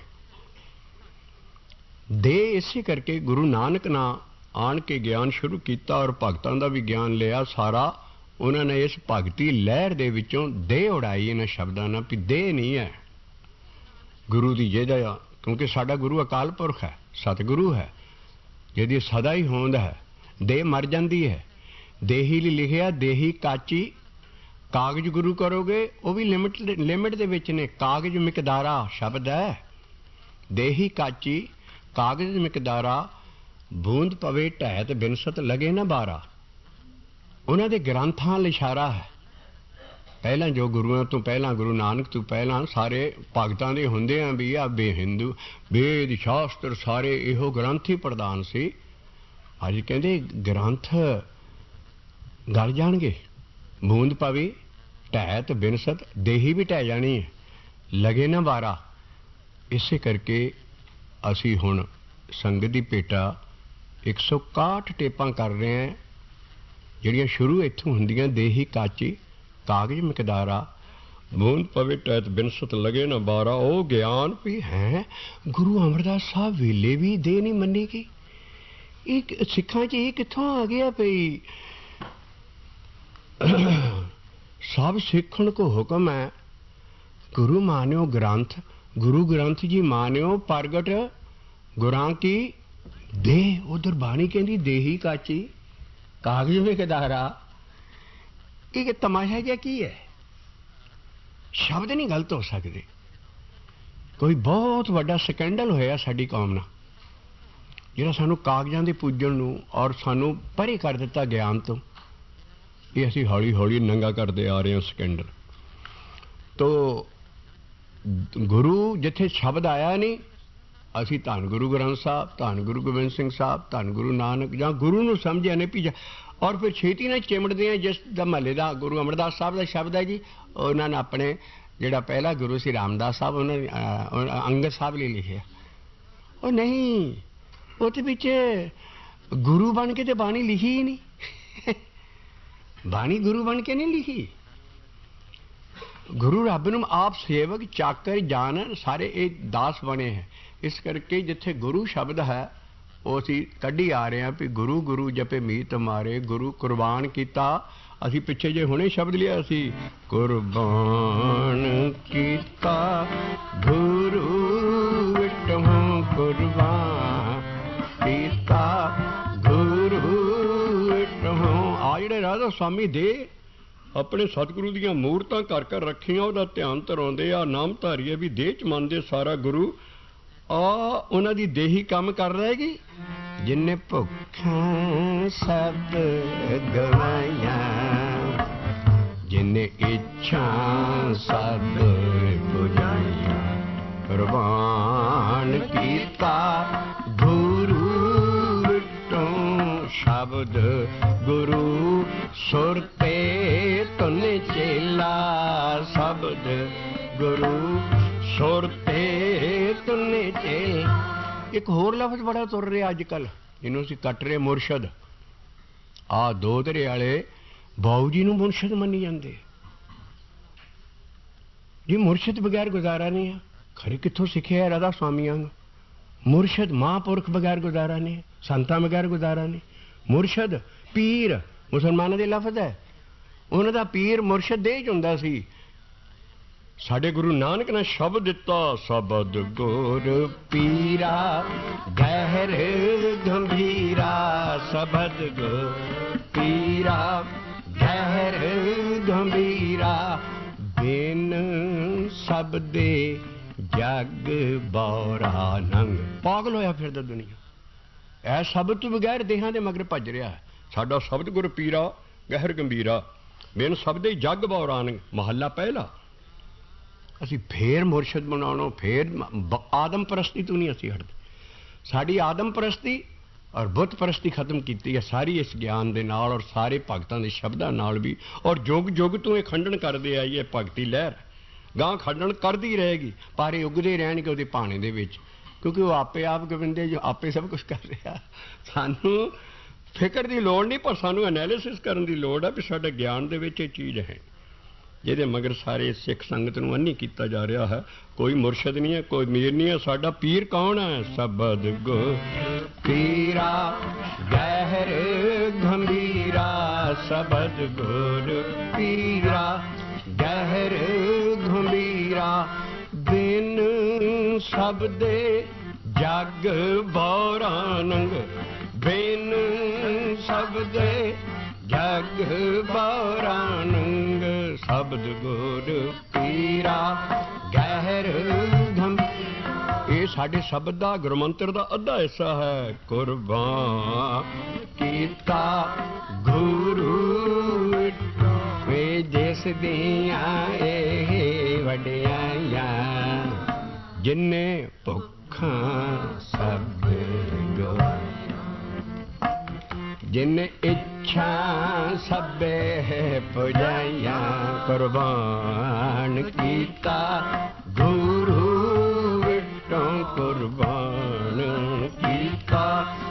ਦੇਹ ਇਸੇ ਕਰਕੇ ਗੁਰੂ ਨਾਨਕ ਨਾਲ ਆਣ ਕੇ ਗਿਆਨ ਸ਼ੁਰੂ ਕੀਤਾ ਔਰ ਭਗਤਾਂ ਦਾ ਵੀ ਗਿਆਨ ਲਿਆ ਸਾਰਾ। ਉਹਨਾਂ ਨੇ ਇਸ ਭਗਤੀ ਲਹਿਰ ਦੇ ਵਿੱਚੋਂ ਦੇਹ ਉਡਾਈ ਇਹਨਾਂ ਸ਼ਬਦਾਂ ਨਾਲ ਵੀ ਦੇਹ ਨਹੀਂ ਹੈ ਗੁਰੂ ਦੀ ਜਿਹਦਾ, ਕਿਉਂਕਿ ਸਾਡਾ ਗੁਰੂ ਅਕਾਲ ਪੁਰਖ ਹੈ, ਸਤਿਗੁਰੂ ਹੈ, ਜਿਹਦੀ ਸਦਾ ਹੀ ਹੋਂਦ ਹੈ। ਦੇਹ ਮਰ ਜਾਂਦੀ ਹੈ। ਦੇਹੀ ਲਈ ਲਿਖਿਆ ਦੇਹੀ ਕਾਚੀ। ਕਾਗਜ਼ ਗੁਰੂ ਕਰੋਗੇ ਉਹ ਵੀ ਲਿਮਿਟ ਦੇ ਵਿੱਚ ਨੇ। ਕਾਗਜ਼ ਮਿਕਦਾਰਾ ਸ਼ਬਦ ਹੈ। ਦੇਹੀ ਕਾਚੀ ਕਾਗਜ਼ ਮਿਕਦਾਰਾ, ਬੂੰਦ ਪਵੇ ਢਹਿ ਤੇ ਬਿਨਸਤ ਲਗੇ ਨਾ ਬਾਰਾ। ਉਹਨਾਂ ਦੇ ਗ੍ਰੰਥਾਂ ਵੱਲ ਇਸ਼ਾਰਾ ਹੈ। ਪਹਿਲਾਂ ਜੋ ਗੁਰੂਆਂ ਤੋਂ ਪਹਿਲਾਂ, ਗੁਰੂ ਨਾਨਕ ਤੋਂ ਪਹਿਲਾਂ ਸਾਰੇ ਭਗਤਾਂ ਦੇ ਹੁੰਦੇ ਆ ਵੀ ਆ ਬੇਹਿੰਦੂ ਵੇਦ ਸ਼ਾਸਤਰ ਸਾਰੇ ਇਹੋ ਗ੍ਰੰਥ ਹੀ ਪ੍ਰਧਾਨ ਸੀ। ਅੱਜ ਕਹਿੰਦੇ ਗ੍ਰੰਥ ਗਲ ਜਾਣਗੇ। ਬੂੰਦ ਪਵੇ ਢਹਿ ਤੇ ਬਿਨਸਤ, ਦੇਹੀ ਵੀ ਢਹਿ ਜਾਣੀ ਹੈ, ਲਗੇ ਨਾ ਬਾਰਾ। ਇਸੇ ਕਰਕੇ ਅਸੀਂ ਹੁਣ ਸੰਗਤ ਦੀ ਭੇਟਾ 161 ਟੇਪਾਂ ਕਰ ਰਹੇ ਹਾਂ, ਜਿਹੜੀਆਂ ਸ਼ੁਰੂ ਇੱਥੋਂ ਹੁੰਦੀਆਂ। ਦੇਹੀ ਕਾਚੀ ਕਾਗਜ਼ ਮਿਕਦਾਰਾ, ਬੂੰਦ ਪਵੇ ਢਹਿ ਤੇ ਬਿਨਸਤ ਲਗੇ ਨਾ ਬਾਰਾ। ਉਹ ਗਿਆਨ ਵੀ ਹੈ। ਗੁਰੂ ਅਮਰਦਾਸ ਸਾਹਿਬ ਵੇਲੇ ਵੀ ਦੇਹ ਨਹੀਂ ਮੰਨੀ ਗਈ। ਇਹ ਸਿੱਖਾਂ 'ਚ ਇਹ ਕਿੱਥੋਂ ਆ ਗਿਆ ਭਈ ਸਭ ਸਿੱਖਣ ਕੋ ਹੁਕਮ ਹੈ। ਗੁਰੂ ਮਾਨਿਓ ਗ੍ਰੰਥ, ਗੁਰੂ ਗ੍ਰੰਥ ਜੀ ਮਾਨਿਓ ਪ੍ਰਗਟ ਗੁਰਾਂ ਕੀ ਦੇਹ। ਉਧਰ ਬਾਣੀ ਕਹਿੰਦੀ ਦੇਹੀ ਕਾਚੀ ਕਾਗਜ਼ ਮਿਕਦਾਰਾ। ਇਹ ਤਮਾਸ਼ਾ ਜਿਹਾ ਕੀ ਹੈ? ਸ਼ਬਦ ਨਹੀਂ ਗਲਤ ਹੋ ਸਕਦੇ। ਕੋਈ ਬਹੁਤ ਵੱਡਾ ਸਕੈਂਡਲ ਹੋਇਆ ਸਾਡੀ ਕੌਮ ਨਾਲ, ਜਿਹੜਾ ਸਾਨੂੰ ਕਾਗਜ਼ਾਂ ਦੇ ਪੂਜਣ ਨੂੰ ਔਰ ਸਾਨੂੰ ਪਰੇ ਕਰ ਦਿੱਤਾ ਗਿਆਨ ਤੋਂ। ਇਹ ਅਸੀਂ ਹੌਲੀ ਹੌਲੀ ਨੰਗਾ ਕਰਦੇ ਆ ਰਹੇ ਹਾਂ ਸਕੈਂਡਲ ਤੋਂ। ਗੁਰੂ ਜਿੱਥੇ ਸ਼ਬਦ ਆਇਆ ਨਹੀਂ, ਅਸੀਂ ਧੰਨ ਗੁਰੂ ਗ੍ਰੰਥ ਸਾਹਿਬ, ਧੰਨ ਗੁਰੂ ਗੋਬਿੰਦ ਸਿੰਘ ਸਾਹਿਬ, ਧੰਨ ਗੁਰੂ ਨਾਨਕ ਜਾਂ ਗੁਰੂ ਨੂੰ ਸਮਝਿਆ ਨੇ ਪੀਜਾ। ਔਰ ਫਿਰ ਛੇਤੀ ਨਾਲ ਚਿਮੜਦੇ ਆ ਜਿਸ ਦਾ ਮਹੱਲੇ ਦਾ ਗੁਰੂ ਅਮਰਦਾਸ ਸਾਹਿਬ ਦਾ ਸ਼ਬਦ ਹੈ ਜੀ, ਉਹਨਾਂ ਨੇ ਆਪਣੇ ਜਿਹੜਾ ਪਹਿਲਾ ਗੁਰੂ ਸੀ ਰਾਮਦਾਸ ਸਾਹਿਬ, ਉਹਨਾਂ ਨੇ ਅੰਗਦ ਸਾਹਿਬ ਲਈ ਲਿਖਿਆ। ਉਹ ਨਹੀਂ, ਉਹਦੇ ਵਿੱਚ ਗੁਰੂ ਬਣ ਕੇ ਤੇ ਬਾਣੀ ਲਿਖੀ ਹੀ ਨਹੀਂ। ਬਾਣੀ ਗੁਰੂ ਬਣ ਕੇ ਨਹੀਂ ਲਿਖੀ। ਗੁਰੂ ਰੱਬ ਨੂੰ ਆਪ ਸੇਵਕ ਚਾਕਰ ਜਾਣ ਸਾਰੇ ਇਹ ਦਾਸ ਬਣੇ ਹੈ। ਇਸ ਕਰਕੇ ਜਿੱਥੇ ਗੁਰੂ ਸ਼ਬਦ ਹੈ ਉਹ ਅਸੀਂ ਕੱਢੀ ਆ ਰਹੇ ਹਾਂ ਵੀ ਗੁਰੂ ਗੁਰੂ ਜਪੇ ਮੀਤ ਮਾਰੇ, ਗੁਰੂ ਕੁਰਬਾਨ ਕੀਤਾ। ਅਸੀਂ ਪਿੱਛੇ ਜੇ ਹੁਣੇ ਸ਼ਬਦ ਲਿਆ ਸੀ, ਕੁਰਬਾਨ ਕੀਤਾ ਗੁਰੂ ਵਿਟਹੁ ਕੁਰਬਾਨ ਕੀਤਾ ਗੁਰੂ ਵਿਟਹੁ। ਆ ਜਿਹੜੇ ਰਾਧਾ ਸਵਾਮੀ ਦੇ ਆਪਣੇ ਸਤਿਗੁਰੂ ਦੀਆਂ ਮੂਰਤਾਂ ਘਰ ਘਰ ਰੱਖੀਆਂ, ਉਹਦਾ ਧਿਆਨ ਧਰਾਉਂਦੇ ਆ, ਨਾਮ ਧਾਰੀਏ ਵੀ ਦੇਹ 'ਚ ਮੰਨਦੇ ਸਾਰਾ ਗੁਰੂ। ਆ ਉਹਨਾਂ ਦੀ ਦੇਹੀ ਕੰਮ ਕਰ ਰਹੇਗੀ। ਜਿੰਨੇ ਭੁੱਖਾਂ ਸਭ ਗਵਾਈਆਂ, ਜਿੰਨੇ ਇੱਛਾ ਸਭ ਪੁਜਾਈਆਂ, ਕੁਰਬਾਨ ਕੀਤਾ ਗੁਰੂ ਵਿਟਹੁ ਸ਼ਬਦ ਗੁਰੂ ਸੁਰਤੇ ਤੁਨੇ ਚੇਲਾ। ਸ਼ਬਦ ਗੁਰੂ ਸੁਰਤੇ ਤੁਨੇ ਚੇਲਾ। ਇੱਕ ਹੋਰ ਲਫ਼ਜ਼ ਬੜਾ ਤੁਰ ਰਿਹਾ ਅੱਜ ਕੱਲ੍ਹ, ਜਿਹਨੂੰ ਅਸੀਂ ਕੱਟ ਰਹੇ ਮੁਰਸ਼ਦ। ਆਹ ਦੋ ਧਰੇ ਵਾਲੇ ਬਾਊ ਜੀ ਨੂੰ ਮੁਰਸ਼ਦ ਮੰਨੀ ਜਾਂਦੇ ਜੀ। ਮੁਰਸ਼ਦ ਬਗੈਰ ਗੁਜ਼ਾਰਾ ਨਹੀਂ ਆ। ਖਰੇ ਕਿੱਥੋਂ ਸਿੱਖਿਆ ਰਾਧਾ ਸਵਾਮੀਆਂ ਨੂੰ? ਮੁਰਸ਼ਦ ਮਹਾਂਪੁਰਖ ਬਗੈਰ ਗੁਜ਼ਾਰਾ ਨਹੀਂ, ਸੰਤਾਂ ਬਗੈਰ ਗੁਜ਼ਾਰਾ ਨਹੀਂ। ਮੁਰਸ਼ਦ ਪੀਰ ਮੁਸਲਮਾਨਾਂ ਦੇ ਲਫ਼ਜ਼ ਹੈ। ਉਹਨਾਂ ਦਾ ਪੀਰ ਮੁਰਸ਼ਦ ਦੇਹ 'ਚ ਹੁੰਦਾ ਸੀ। ਸਾਡੇ ਗੁਰੂ ਨਾਨਕ ਨੇ ਸ਼ਬਦ ਦਿੱਤਾ, ਸ਼ਬਦ ਗੁਰ ਪੀਰਾ ਗਹਿਰ ਗੰਭੀਰਾ। ਸ਼ਬਦ ਗੁਰ ਪੀਰਾ ਗਹਿਰ ਗੰਭੀਰਾ, ਬਿਨ ਸ਼ਬਦੇ ਜਗ ਬੌਰਾ ਨੰਗ। ਪਾਗਲ ਹੋਇਆ ਫਿਰਦਾ ਦੁਨੀਆ। ਇਹ ਸ਼ਬਦ ਤੋਂ ਬਗੈਰ ਦੇਹਾਂ ਦੇ ਮਗਰ ਭੱਜ ਰਿਹਾ ਹੈ। ਸਾਡਾ ਸ਼ਬਦ ਗੁਰ ਪੀਰਾ ਗਹਿਰ ਗੰਭੀਰਾ, ਬਿਨ ਸ਼ਬਦੇ ਜਗ ਬੌਰਾ ਨੰਗ। ਮਹੱਲਾ ਪਹਿਲਾ। ਅਸੀਂ ਫੇਰ ਮੁਰਸ਼ਦ ਬਣਾਉਣੋਂ, ਫੇਰ ਆਦਮ ਪ੍ਰਸਤੀ ਤੋਂ ਨਹੀਂ ਅਸੀਂ ਹਟਦੇ। ਸਾਡੀ ਆਦਮ ਪ੍ਰਸਤੀ ਔਰ ਬੁੱਤ ਪ੍ਰਸਤੀ ਖਤਮ ਕੀਤੀ ਹੈ ਸਾਰੀ ਇਸ ਗਿਆਨ ਦੇ ਨਾਲ ਔਰ ਸਾਰੇ ਭਗਤਾਂ ਦੇ ਸ਼ਬਦਾਂ ਨਾਲ ਵੀ। ਔਰ ਯੁੱਗ ਯੁੱਗ ਤੋਂ ਇਹ ਖੰਡਨ ਕਰਦੇ ਆਈ ਹੈ ਭਗਤੀ ਲਹਿਰ, ਗਾਂ ਖੰਡਨ ਕਰਦੀ ਰਹੇਗੀ, ਪਰ ਇਹ ਉੱਗਦੇ ਰਹਿਣਗੇ ਉਹਦੇ ਭਾਣੇ ਦੇ ਵਿੱਚ, ਕਿਉਂਕਿ ਉਹ ਆਪੇ ਆਪ ਗੋਬਿੰਦੇ ਜੋ ਆਪੇ ਸਭ ਕੁਝ ਕਰ ਰਿਹਾ। ਸਾਨੂੰ ਫਿਕਰ ਦੀ ਲੋੜ ਨਹੀਂ, ਪਰ ਸਾਨੂੰ ਐਨਾਲਿਸਿਸ ਕਰਨ ਦੀ ਲੋੜ ਹੈ ਵੀ ਸਾਡੇ ਗਿਆਨ ਦੇ ਵਿੱਚ ਇਹ ਚੀਜ਼ ਹੈ ਜਿਹਦੇ ਮਗਰ ਸਾਰੇ ਸਿੱਖ ਸੰਗਤ ਨੂੰ ਅੰਨੀ ਕੀਤਾ ਜਾ ਰਿਹਾ ਹੈ। ਕੋਈ ਮੁਰਸ਼ਿਦ ਨਹੀਂ ਹੈ, ਕੋਈ ਮੀਰ ਨਹੀਂ ਹੈ, ਸਾਡਾ ਪੀਰ ਕੌਣ ਹੈ? ਸਬਦ ਗੁਰ ਪੀਰਾ ਗਹਿਰ ਗੰਭੀਰਾ, ਸਬਦ ਗੁਰ ਪੀਰਾ ਗਹਿਰ ਗੰਭੀਰਾ, ਬਿਨ ਸਬਦੇ ਜਗ ਬੌਰਾਨੰਗ, ਬਿਨ ਸਬਦੇ ਜਗ ਬੌਰਾਨੰਗ, ਸ਼ਬਦ ਗੁਰ ਪੀਰਾ ਗਹਿਰ ਗੰਭੀਰਾ। ਇਹ ਸਾਡੇ ਸ਼ਬਦ ਦਾ ਗੁਰਮੰਤਰ ਦਾ ਅੱਧਾ ਹਿੱਸਾ ਹੈ। ਕੁਰਬਾਨ ਕੀਤਾ ਗੁਰੂ ਵੇ ਜਿਸ ਦੀਆਂ ਇਹ ਵਡਿਆਈਆਂ, ਜਿਨੇ ਭੁੱਖਾਂ ਸਭ ਗਵਾਈਆਂ, ਜਿਨ ਇੱਛਾ ਸਭੇ ਪੁਜਾਈਆਂ, ਕੁਰਬਾਨ ਕੀਤਾ ਗੁਰੂ ਵਿਟੋਂ, ਕੁਰਬਾਨ ਕੀਤਾ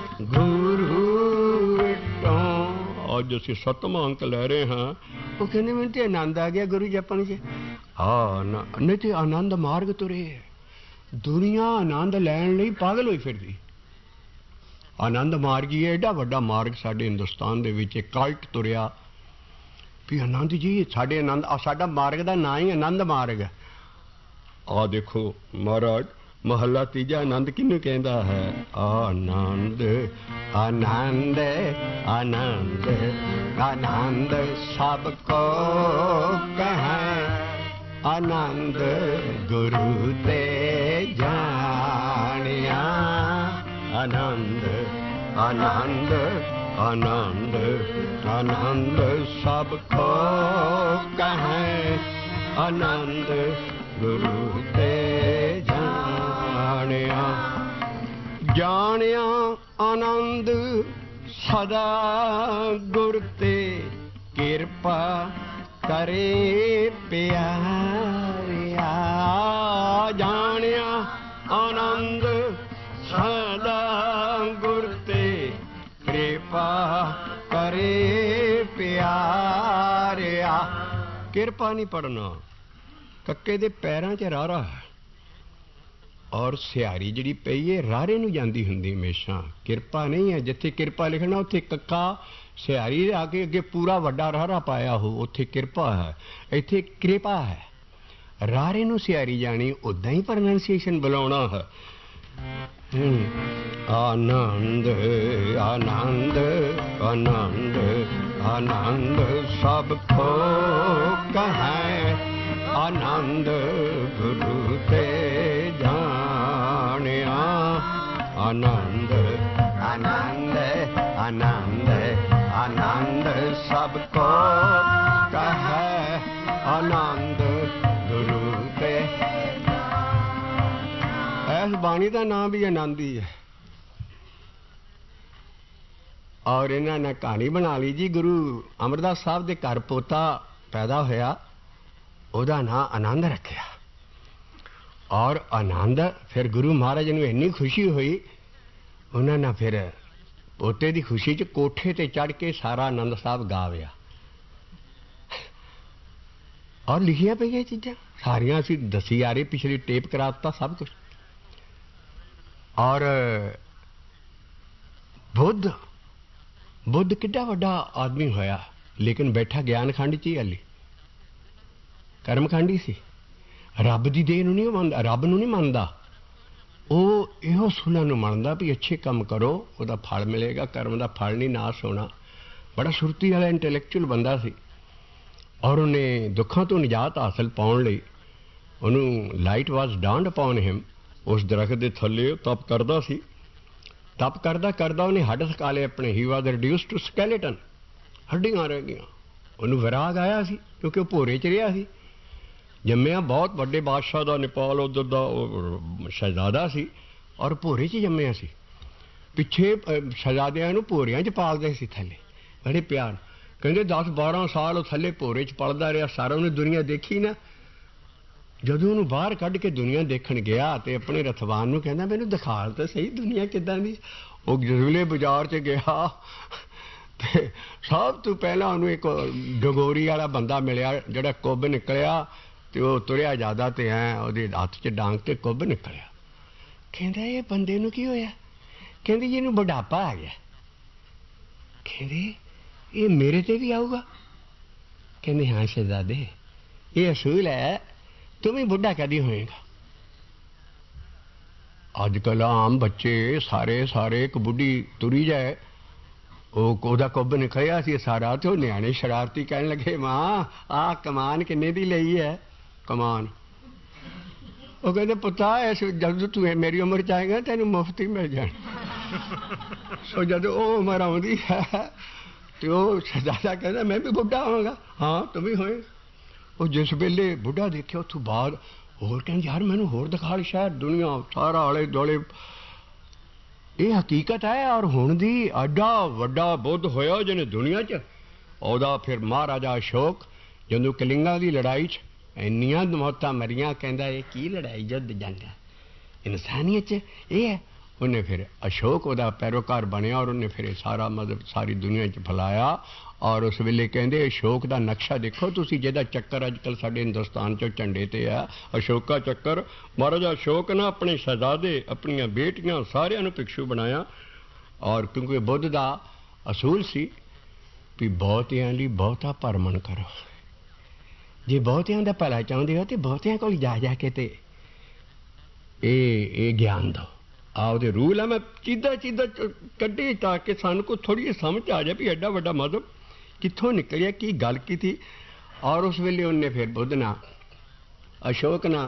ਗੁਰੂ ਵਿਟੋਂ। ਅੱਜ ਅਸੀਂ 7ਵਾਂ ਅੰਕ ਲੈ ਰਹੇ ਹਾਂ। ਉਹ ਕਹਿੰਦੇ ਮੈਨੂੰ ਤੇ ਆਨੰਦ ਆ ਗਿਆ ਗੁਰੂ ਜਪਣ 'ਚ। ਹਾਂ ਨਹੀਂ ਤੇ ਆਨੰਦ ਮਾਰਗ ਤੁਰੇ, ਦੁਨੀਆ ਆਨੰਦ ਲੈਣ ਲਈ ਪਾਗਲ ਹੋਈ ਫਿਰਦੀ। ਆਨੰਦ ਮਾਰਗੀ ਹੈ ਐਡਾ ਵੱਡਾ ਮਾਰਗ ਸਾਡੇ ਹਿੰਦੁਸਤਾਨ ਦੇ ਵਿੱਚ ਕਲਟ ਤੁਰਿਆ ਵੀ ਆਨੰਦ ਜੀ ਸਾਡੇ ਆਨੰਦ, ਸਾਡਾ ਮਾਰਗ ਦਾ ਨਾਂ ਹੀ ਆਨੰਦ ਮਾਰਗ ਹੈ। ਆਹ ਦੇਖੋ ਮਹਾਰਾਜ ਮਹੱਲਾ ਤੀਜਾ ਆਨੰਦ ਕਿਹਨੂੰ ਕਹਿੰਦਾ ਹੈ? ਆਨੰਦ ਆਨੰਦ ਆਨੰਦ ਆਨੰਦ ਸਭ ਕੋ ਕਹੈ, ਆਨੰਦ ਗੁਰੂ ਤੇ ਜਾਣਿਆ, ਆਨੰਦ ਆਨੰਦ ਆਨੰਦ ਆਨੰਦ ਸਭ ਕੋ ਕਹੈ, ਆਨੰਦ ਗੁਰੂ ਤੇ ਜਾਣਿਆ। ਜਾਣਿਆ ਆਨੰਦ ਸਦਾ ਗੁਰ ਤੇ, ਕਿਰਪਾ ਕਰੇ ਪਿਆਰਿਆ। ਜਾਣਿਆ ਆਨੰਦ ਸਦਾ ਗੁਰ ਤੇ, ਕਿਰਪਾ ਕਰੇ ਪਿਆਰਿਆ। ਕਿਰਪਾ ਨਹੀਂ ਪੜਨਾ, ਕੱਕੇ ਦੇ ਪੈਰਾਂ 'ਚ ਰਾਰਾ ਹੈ, ਔਰ ਸਿਹਾਰੀ ਜਿਹੜੀ ਪਈ ਹੈ ਰਾਰੇ ਨੂੰ ਜਾਂਦੀ ਹੁੰਦੀ ਹਮੇਸ਼ਾ, ਕਿਰਪਾ ਨਹੀਂ ਹੈ। ਜਿੱਥੇ ਕਿਰਪਾ ਲਿਖਣਾ ਉੱਥੇ ਕੱਕਾ ਸਿਹਾਰੀ ਆ ਕੇ ਅੱਗੇ ਪੂਰਾ ਵੱਡਾ ਰਾਰਾ ਪਾਇਆ ਹੋ, ਉੱਥੇ ਕਿਰਪਾ ਹੈ, ਇੱਥੇ ਕਿਰਪਾ ਹੈ। ਰਾਰੇ ਨੂੰ ਸਿਹਾਰੀ ਜਾਣੀ, ਉੱਦਾਂ ਹੀ ਪ੍ਰੋਨੰਸੀਏਸ਼ਨ ਬੁਲਾਉਣਾ ਹੈ। ਆਨੰਦ ਆਨੰਦ ਆਨੰਦ ਆਨੰਦ ਸਭ ਕੋ ਕਹੈ, ਆਨੰਦ ਗੁਰੂ ਤੇ ਜਾਣਿਆ। ਆਨੰਦ ਆਨੰਦ ਆਨੰਦ ਆਨੰਦ ਸਭ ਕੋ ਕਹੈ, ਆਨੰਦ ਗੁਰੂ ਤੇ। ਇਸ ਬਾਣੀ ਦਾ ਨਾਮ ਵੀ ਆਨੰਦ ਹੀ ਹੈ। ਔਰ ਇਹਨਾਂ ਨੇ ਕਹਾਣੀ ਬਣਾ ਲਈ ਜੀ, ਗੁਰੂ ਅਮਰਦਾਸ ਸਾਹਿਬ ਦੇ ਘਰ ਪੋਤਾ ਪੈਦਾ ਹੋਇਆ, ਉਹਦਾ ਨਾਂ ਆਨੰਦ ਰੱਖਿਆ। ਔਰ ਆਨੰਦ ਫਿਰ ਗੁਰੂ ਮਹਾਰਾਜ ਨੂੰ ਇੰਨੀ ਖੁਸ਼ੀ ਹੋਈ, ਉਹਨਾਂ ਨੇ ਫਿਰ ਪੋਤੇ ਦੀ ਖੁਸ਼ੀ 'ਚ ਕੋਠੇ ਤੇ ਚੜ੍ਹ ਕੇ ਸਾਰਾ ਆਨੰਦ ਸਾਹਿਬ ਗਾਵਿਆ। ਔਰ ਲਿਖੀਆਂ ਪਈਆਂ ਚੀਜ਼ਾਂ ਸਾਰੀਆਂ, ਅਸੀਂ ਦੱਸੀ ਆ ਰਹੇ, ਪਿਛਲੀ ਟੇਪ ਕਰਾ ਦਿੱਤਾ ਸਭ ਕੁਛ। ਔਰ ਬੁੱਧ ਕਿੱਡਾ ਵੱਡਾ ਆਦਮੀ ਹੋਇਆ, ਲੇਕਿਨ ਬੈਠਾ ਗਿਆਨ ਖੰਡ 'ਚ ਹੀ ਹਾਲੀ, ਕਰਮ ਖੰਡ ਹੀ ਸੀ। ਰੱਬ ਦੀ ਦੇਹ ਨੂੰ ਨਹੀਂ ਮੰਨਦਾ, ਰੱਬ ਨੂੰ ਨਹੀਂ ਮੰਨਦਾ ਉਹ, ਇਹੋ ਸੁਲਾਂ ਨੂੰ ਮੰਨਦਾ ਵੀ ਅੱਛੇ ਕੰਮ ਕਰੋ ਉਹਦਾ ਫਲ ਮਿਲੇਗਾ, ਕਰਮ ਦਾ ਫਲ ਨਹੀਂ ਨਾਸ ਹੋਣਾ। ਬੜਾ ਸੁਰਤੀ ਵਾਲਾ ਇੰਟੈਲੈਕਚੁਅਲ ਬੰਦਾ ਸੀ। ਔਰ ਉਹਨੇ ਦੁੱਖਾਂ ਤੋਂ ਨਿਜਾਤ ਹਾਸਲ ਪਾਉਣ ਲਈ, ਉਹਨੂੰ ਲਾਈਟ ਵਾਜ਼ ਡਾਊਨਡ ਅਪੌਨ ਹਿਮ। ਉਸ ਦਰਖਤ ਦੇ ਥੱਲੇ ਉਹ ਤਪ ਕਰਦਾ ਸੀ, ਤਪ ਕਰਦਾ ਕਰਦਾ ਉਹਨੇ ਹੱਡ ਸਕਾ ਲਏ ਆਪਣੇ। ਹੀ ਵਾਜ਼ ਰਿਡਿਊਸਡ ਟੂ ਸਕੈਲੇਟਨ, ਹੱਡੀਆਂ ਰਹਿ ਗਈਆਂ। ਉਹਨੂੰ ਵਿਰਾਗ ਆਇਆ ਸੀ ਕਿਉਂਕਿ ਉਹ ਭੋਰੇ 'ਚ ਰਿਹਾ ਸੀ, ਜੰਮਿਆ ਬਹੁਤ ਵੱਡੇ ਬਾਦਸ਼ਾਹ ਦਾ, ਨੇਪਾਲ ਉੱਧਰ ਦਾ ਉਹ ਸ਼ਹਿਜ਼ਾਦਾ ਸੀ, ਔਰ ਭੋਰੇ 'ਚ ਜੰਮਿਆ ਸੀ। ਪਿੱਛੇ ਸ਼ਹਿਜ਼ਾਦਿਆਂ ਨੂੰ ਭੋਰਿਆਂ 'ਚ ਪਾਲਦੇ ਸੀ ਥੱਲੇ, ਬੜੇ ਪਿਆਰ। ਕਹਿੰਦੇ 10-12 ਸਾਲ ਉਹ ਥੱਲੇ ਭੋਰੇ 'ਚ ਪਲਦਾ ਰਿਹਾ, ਸਾਰਾ ਉਹਨੇ ਦੁਨੀਆ ਦੇਖੀ ਨਾ। ਜਦੋਂ ਉਹਨੂੰ ਬਾਹਰ ਕੱਢ ਕੇ ਦੁਨੀਆ ਦੇਖਣ ਗਿਆ ਤੇ ਆਪਣੇ ਰਥਵਾਨ ਨੂੰ ਕਹਿੰਦਾ ਮੈਨੂੰ ਦਿਖਾਲ ਤਾਂ ਸਹੀ ਦੁਨੀਆ ਕਿੱਦਾਂ ਦੀ। ਉਹ ਜਜ਼ੂਲੇ ਬਾਜ਼ਾਰ 'ਚ ਗਿਆ ਤੇ ਸਭ ਤੋਂ ਪਹਿਲਾਂ ਉਹਨੂੰ ਇੱਕ ਡਗੋਰੀ ਵਾਲਾ ਬੰਦਾ ਮਿਲਿਆ ਜਿਹੜਾ ਕੁੱਬ ਨਿਕਲਿਆ, ਤੇ ਉਹ ਤੁਰਿਆ ਜ਼ਿਆਦਾ ਤੇ ਉਹਦੇ ਹੱਥ 'ਚ ਡਾਂਗ ਤੇ ਕੁੱਬ ਨਿਕਲਿਆ। ਕਹਿੰਦਾ ਇਹ ਬੰਦੇ ਨੂੰ ਕੀ ਹੋਇਆ? ਕਹਿੰਦੀ ਜੀ ਇਹਨੂੰ ਬੁਢਾਪਾ ਆ ਗਿਆ। ਕਹਿੰਦੇ ਇਹ ਮੇਰੇ ਤੇ ਵੀ ਆਊਗਾ? ਕਹਿੰਦੇ ਹਾਂ ਸ਼ਹਿਜ਼ਾਦੇ, ਇਹ ਅਸੂਲ ਹੈ, ਤੂੰ ਵੀ ਬੁੱਢਾ ਕਦੀ ਹੋਏਗਾ। ਅੱਜ ਕੱਲ੍ਹ ਆਮ ਬੱਚੇ ਸਾਰੇ ਇੱਕ ਬੁੱਢੀ ਤੁਰੀ ਜਾਏ, ਉਹਦਾ ਕੁੱਬ ਨਿਕਲਿਆ ਸੀ ਸਾਰਾ, ਤੇ ਉਹ ਨਿਆਣੇ ਸ਼ਰਾਰਤੀ ਕਹਿਣ ਲੱਗੇ ਮਾਂ ਆਹ ਕਮਾਨ ਕਿੰਨੇ ਦੀ ਲਈ ਹੈ? ਕਮਾਨ। ਉਹ ਕਹਿੰਦੇ ਪੁੱਤਾ ਜਦੋਂ ਤੂੰ ਮੇਰੀ ਉਮਰ 'ਚ ਆਏਗਾ ਤੈਨੂੰ ਮੁਫਤ ਹੀ ਮਿਲ ਜਾਣ। ਸੋ ਜਦੋਂ ਉਹ ਉਮਰ ਆਉਂਦੀ ਹੈ ਤੇ ਉਹ ਸ਼ਹਿਜ਼ਾਦਾ ਕਹਿੰਦਾ ਮੈਂ ਵੀ ਬੁੱਢਾ ਹੋਵਾਂਗਾ। ਹਾਂ ਤੂੰ ਵੀ ਹੋਏ। ਉਹ ਜਿਸ ਵੇਲੇ ਬੁੱਢਾ ਦੇਖਿਆ ਉੱਥੋਂ ਬਾਅਦ ਹੋਰ ਕਹਿੰਦੇ ਯਾਰ ਮੈਨੂੰ ਹੋਰ ਦਿਖਾ ਸ਼ਹਿਰ ਦੁਨੀਆ ਸਾਰਾ ਆਲੇ ਦੁਆਲੇ। ਇਹ ਹਕੀਕਤ ਹੈ। ਔਰ ਹੁਣ ਦੀ ਐਡਾ ਵੱਡਾ ਬੁੱਧ ਹੋਇਆ ਜਿਹਨੇ ਦੁਨੀਆ 'ਚ। ਉਹਦਾ ਫਿਰ ਮਹਾਰਾਜਾ ਅਸ਼ੋਕ ਜਦੋਂ ਕਲਿੰਗਾ ਦੀ ਲੜਾਈ 'ਚ ਇੰਨੀਆਂ ਮੌਤਾਂ ਮਰੀਆਂ, ਕਹਿੰਦਾ ਇਹ ਕੀ ਲੜਾਈ ਜਦ ਜੰਗ ਹੈ ਇਨਸਾਨੀਅਤ 'ਚ ਇਹ ਹੈ। ਉਹਨੇ ਫਿਰ ਅਸ਼ੋਕ ਉਹਦਾ ਪੈਰੋਕਾਰ ਬਣਿਆ ਔਰ ਉਹਨੇ ਫਿਰ ਇਹ ਸਾਰਾ ਮਤਲਬ ਸਾਰੀ ਦੁਨੀਆ 'ਚ ਫੈਲਾਇਆ। ਔਰ ਉਸ ਵੇਲੇ ਕਹਿੰਦੇ ਅਸ਼ੋਕ ਦਾ ਨਕਸ਼ਾ ਦੇਖੋ ਤੁਸੀਂ, ਜਿਹਦਾ ਚੱਕਰ ਅੱਜ ਕੱਲ੍ਹ ਸਾਡੇ ਹਿੰਦੁਸਤਾਨ 'ਚ ਝੰਡੇ 'ਤੇ ਆ, ਅਸ਼ੋਕਾ ਚੱਕਰ। ਮਹਾਰਾਜਾ ਅਸ਼ੋਕ ਨੇ ਆਪਣੇ ਸ਼ਹਿਜ਼ਾਦੇ ਆਪਣੀਆਂ ਬੇਟੀਆਂ ਸਾਰਿਆਂ ਨੂੰ ਭਿਕਸ਼ੂ ਬਣਾਇਆ। ਔਰ ਕਿਉਂਕਿ ਬੁੱਧ ਦਾ ਅਸੂਲ ਸੀ ਵੀ ਬਹੁਤਿਆਂ ਲਈ ਬਹੁਤਾ ਭਰਮਣ ਕਰੋ। ਜੇ ਬਹੁਤਿਆਂ ਦਾ ਭਲਾ ਚਾਹੁੰਦੇ ਹੋ ਤੇ ਬਹੁਤਿਆਂ ਕੋਲ ਜਾ ਕੇ ਤੇ ਇਹ ਗਿਆਨ ਦਿਓ। ਆਪਦੇ ਰੂਲ ਆ, ਮੈਂ ਚੀਜ਼ਾਂ ਕੱਢੀ ਤਾਂ ਕਿ ਸਾਨੂੰ ਕੋਈ ਥੋੜ੍ਹੀ ਜਿਹੀ ਸਮਝ ਆ ਜਾਏ ਵੀ ਐਡਾ ਵੱਡਾ ਮਜ਼ਹਬ ਕਿੱਥੋਂ ਨਿਕਲਿਆ, ਕੀ ਗੱਲ ਕੀਤੀ। ਔਰ ਉਸ ਵੇਲੇ ਉਹਨੇ ਫਿਰ ਬੁੱਧ ਨਾਲ ਅਸ਼ੋਕ ਨਾਲ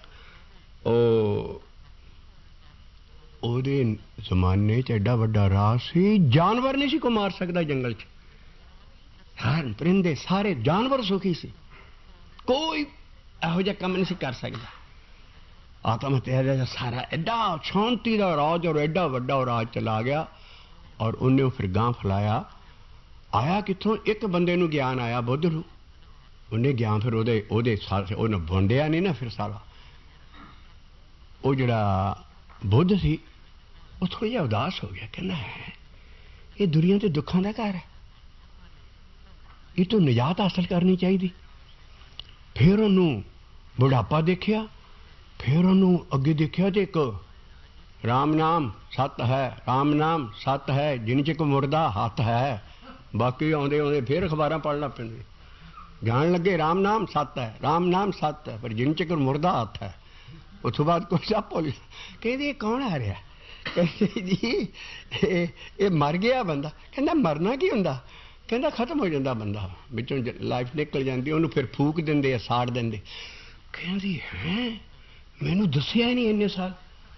ਉਹਦੇ ਜ਼ਮਾਨੇ 'ਚ ਐਡਾ ਵੱਡਾ ਰਾਜ ਸੀ, ਜਾਨਵਰ ਨਹੀਂ ਸੀ ਕੋਈ ਮਾਰ ਸਕਦਾ ਜੰਗਲ 'ਚ। ਹਰਨ ਪਰਿੰਦੇ ਸਾਰੇ ਜਾਨਵਰ ਸੁਖੀ ਸੀ, ਕੋਈ ਇਹੋ ਜਿਹਾ ਕੰਮ ਨਹੀਂ ਸੀ ਕਰ ਸਕਦਾ। ਆਤਮ ਹੱਤਿਆ ਦਾ ਸਾਰਾ ਐਡਾ ਸ਼ਾਂਤੀ ਦਾ ਰਾਜ ਔਰ ਐਡਾ ਵੱਡਾ ਰਾਜ ਚਲਾ ਗਿਆ। ਔਰ ਉਹਨੇ ਫਿਰ ਗਾਂ ਫੈਲਾਇਆ। ਆਇਆ ਕਿੱਥੋਂ? ਇੱਕ ਬੰਦੇ ਨੂੰ ਗਿਆਨ ਆਇਆ ਬੁੱਧ ਨੂੰ, ਉਹਨੇ ਗਿਆਨ ਫਿਰ ਉਹਦੇ ਉਹਨੇ ਵੰਡਿਆ ਨਹੀਂ ਨਾ। ਫਿਰ ਸਾਰਾ ਉਹ ਜਿਹੜਾ ਬੁੱਧ ਸੀ ਉਹ ਥੋੜ੍ਹਾ ਜਿਹਾ ਉਦਾਸ ਹੋ ਗਿਆ, ਕਹਿੰਦਾ ਹੈ ਇਹ ਦੁਨੀਆ ਤੇ ਦੁੱਖਾਂ ਦਾ ਘਰ ਹੈ, ਇਹ ਤੋਂ ਨਿਜਾਤ ਹਾਸਲ ਕਰਨੀ ਚਾਹੀਦੀ। ਫਿਰ ਉਹਨੂੰ ਬੁਢਾਪਾ ਦੇਖਿਆ, ਫਿਰ ਉਹਨੂੰ ਅੱਗੇ ਦੇਖਿਆ ਤੇ ਇੱਕ ਰਾਮ ਨਾਮ ਸੱਤ ਹੈ, ਰਾਮ ਨਾਮ ਸੱਤ ਹੈ, ਜਿਨ 'ਚ ਇੱਕ ਮੁਰਦਾ ਹੱਥ ਹੈ। ਬਾਕੀ ਆਉਂਦੇ ਫਿਰ ਅਖਬਾਰਾਂ ਪੜ੍ਹਨਾ ਪੈਂਦੇ, ਜਾਣ ਲੱਗੇ ਰਾਮ ਨਾਮ ਸੱਤ ਹੈ, ਰਾਮ ਨਾਮ ਸੱਤ ਹੈ, ਪਰ ਜਿਨ 'ਚ ਇੱਕ ਮੁਰਦਾ ਹੱਥ ਹੈ। ਉਸ ਤੋਂ ਬਾਅਦ ਕੁਛ ਸਭ ਭੁੱਲ। ਕਹਿੰਦੇ ਇਹ ਕੌਣ ਆ ਰਿਹਾ? ਕਹਿੰਦੇ ਜੀ ਇਹ ਮਰ ਗਿਆ ਬੰਦਾ। ਕਹਿੰਦਾ ਮਰਨਾ ਕੀ ਹੁੰਦਾ? ਕਹਿੰਦਾ ਖਤਮ ਹੋ ਜਾਂਦਾ ਬੰਦਾ, ਵਿੱਚੋਂ ਲਾਈਫ ਨਿਕਲ ਜਾਂਦੀ, ਉਹਨੂੰ ਫਿਰ ਫੂਕ ਦਿੰਦੇ ਆ, ਸਾੜ ਦਿੰਦੇ। ਕਹਿੰਦੀ ਹੈ ਮੈਨੂੰ ਦੱਸਿਆ ਹੀ ਨਹੀਂ ਇੰਨੇ ਸਾਲ,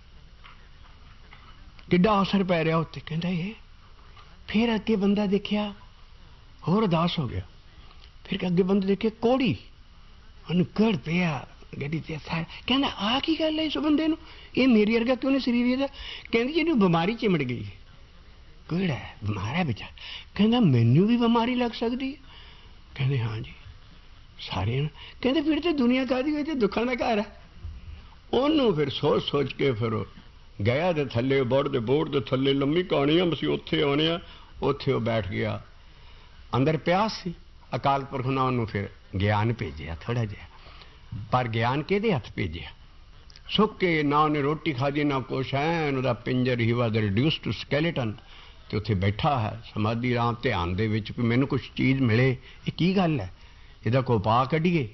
ਕਿੱਡਾ ਅਸਰ ਪੈ ਰਿਹਾ ਉੱਤੇ। ਕਹਿੰਦਾ ਇਹ ਫਿਰ ਅੱਗੇ ਬੰਦਾ ਦੇਖਿਆ ਹੋਰ ਉਦਾਸ ਹੋ ਗਿਆ। ਫਿਰ ਅੱਗੇ ਬੰਦੇ ਦੇਖੇ ਕੋੜੀ, ਉਹਨੂੰ ਘੜ ਪਿਆ ਗੱਡੀ ਤੇ ਸਾੜ। ਕਹਿੰਦਾ ਆਹ ਕੀ ਗੱਲ ਹੈ ਇਸ ਬੰਦੇ ਨੂੰ, ਇਹ ਮੇਰੀ ਵਰਗਾ ਕਿਉਂ ਨਹੀਂ ਸਰੀਰ ਇਹਦਾ? ਕਹਿੰਦੀ ਜਿਹਨੂੰ ਬਿਮਾਰੀ ਚਿਮੜ ਗਈ। ਕਿਹੜਾ ਬਿਮਾਰ ਹੈ ਬੱਚਾ? ਕਹਿੰਦਾ ਮੈਨੂੰ ਵੀ ਬਿਮਾਰੀ ਲੱਗ ਸਕਦੀ ਹੈ। ਕਹਿੰਦੇ ਹਾਂ ਜੀ ਸਾਰਿਆਂ ਨੂੰ। ਕਹਿੰਦੇ ਫਿਰ ਤੇ ਦੁਨੀਆ ਕਾਹਦੀ ਹੋਈ ਤੇ ਦੁੱਖਾਂ ਦਾ ਘਰ ਹੈ। ਉਹਨੂੰ ਫਿਰ ਸੋਚ ਕੇ ਫਿਰ ਗਿਆ ਦੇ ਥੱਲੇ ਬੋਰਡ ਦੇ ਥੱਲੇ, ਲੰਮੀ ਕਹਾਣੀ ਆ, ਅਸੀਂ ਉੱਥੇ ਆਉਣੇ ਆ। ਉੱਥੇ ਉਹ ਬੈਠ ਗਿਆ, ਅੰਦਰ ਪਿਆਸ ਸੀ। ਅਕਾਲ ਪੁਰਖ ਨੇ ਉਹਨੂੰ ਫਿਰ ਗਿਆਨ ਭੇਜਿਆ ਥੋੜ੍ਹਾ ਜਿਹਾ, ਪਰ ਗਿਆਨ ਕਿਹਦੇ ਹੱਥ ਭੇਜਿਆ? ਸੁੱਕ ਕੇ ਨਾ ਉਹਨੇ ਰੋਟੀ ਖਾਧੀ ਨਾ ਕੁਛ ਹੈ, ਉਹਦਾ ਪਿੰਜਰ ਹੀ ਵਾਜ ਰਿਡਿਊਸ ਟੂ ਸਕੈਲੇਟਨ। ਤੇ ਉੱਥੇ ਬੈਠਾ ਹੈ ਸਮਾਧੀ ਰਾਮ ਧਿਆਨ ਦੇ ਵਿੱਚ, ਵੀ ਮੈਨੂੰ ਕੁਛ ਚੀਜ਼ ਮਿਲੇ। ਇਹ ਕੀ ਗੱਲ ਹੈ, ਇਹਦਾ ਕੋਈ ਉਪਾਅ ਕੱਢੀਏ।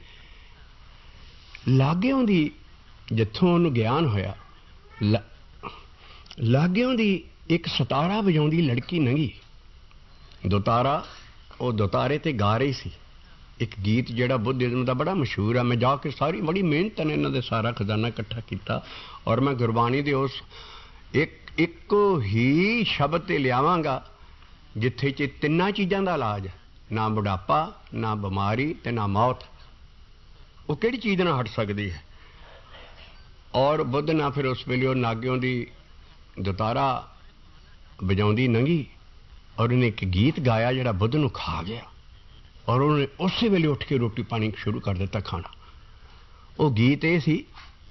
ਲਾਗਿਓਂ ਦੀ ਜਿੱਥੋਂ ਉਹਨੂੰ ਗਿਆਨ ਹੋਇਆ, ਲਾਗਿਓਂ ਦੀ ਇੱਕ ਸਤਾਰਾ ਵਜਾਉਂਦੀ ਲੜਕੀ ਲੰਘੀ, ਦੋਤਾਰਾ। ਉਹ ਦੋਤਾਰੇ ਤੇ ਗਾ ਰਹੀ ਸੀ ਇੱਕ ਗੀਤ ਜਿਹੜਾ ਬੁੱਧਿਜ਼ਮ ਦਾ ਬੜਾ ਮਸ਼ਹੂਰ ਹੈ। ਮੈਂ ਜਾ ਕੇ ਸਾਰੀ ਬੜੀ ਮਿਹਨਤ ਨੇ ਇਹਨਾਂ ਦੇ ਸਾਰਾ ਖਜ਼ਾਨਾ ਇਕੱਠਾ ਕੀਤਾ, ਔਰ ਮੈਂ ਗੁਰਬਾਣੀ ਦੇ ਉਸ ਇੱਕੋ ਹੀ ਸ਼ਬਦ 'ਤੇ ਲਿਆਵਾਂਗਾ ਜਿੱਥੇ 'ਚ ਤਿੰਨਾਂ ਚੀਜ਼ਾਂ ਦਾ ਇਲਾਜ, ਨਾ ਬੁਢਾਪਾ, ਨਾ ਬਿਮਾਰੀ ਤੇ ਨਾ ਮੌਤ। ਉਹ ਕਿਹੜੀ ਚੀਜ਼ ਨਾਲ ਹਟ ਸਕਦੀ ਹੈ? ਔਰ ਬੁੱਧ ਨਾਲ ਫਿਰ ਉਸ ਵੇਲੇ ਉਹ ਨਾਗਿਓਂ ਦੀ ਦੋਤਾਰਾ ਵਜਾਉਂਦੀ ਲੰਘੀ ਔਰ ਉਹਨੇ ਇੱਕ ਗੀਤ ਗਾਇਆ ਜਿਹੜਾ ਬੁੱਧ ਨੂੰ ਖਾ ਗਿਆ ਔਰ ਉਹਨੇ ਉਸੇ ਵੇਲੇ ਉੱਠ ਕੇ ਰੋਟੀ ਪਾਣੀ ਸ਼ੁਰੂ ਕਰ ਦਿੱਤਾ ਖਾਣਾ। ਉਹ ਗੀਤ ਇਹ ਸੀ,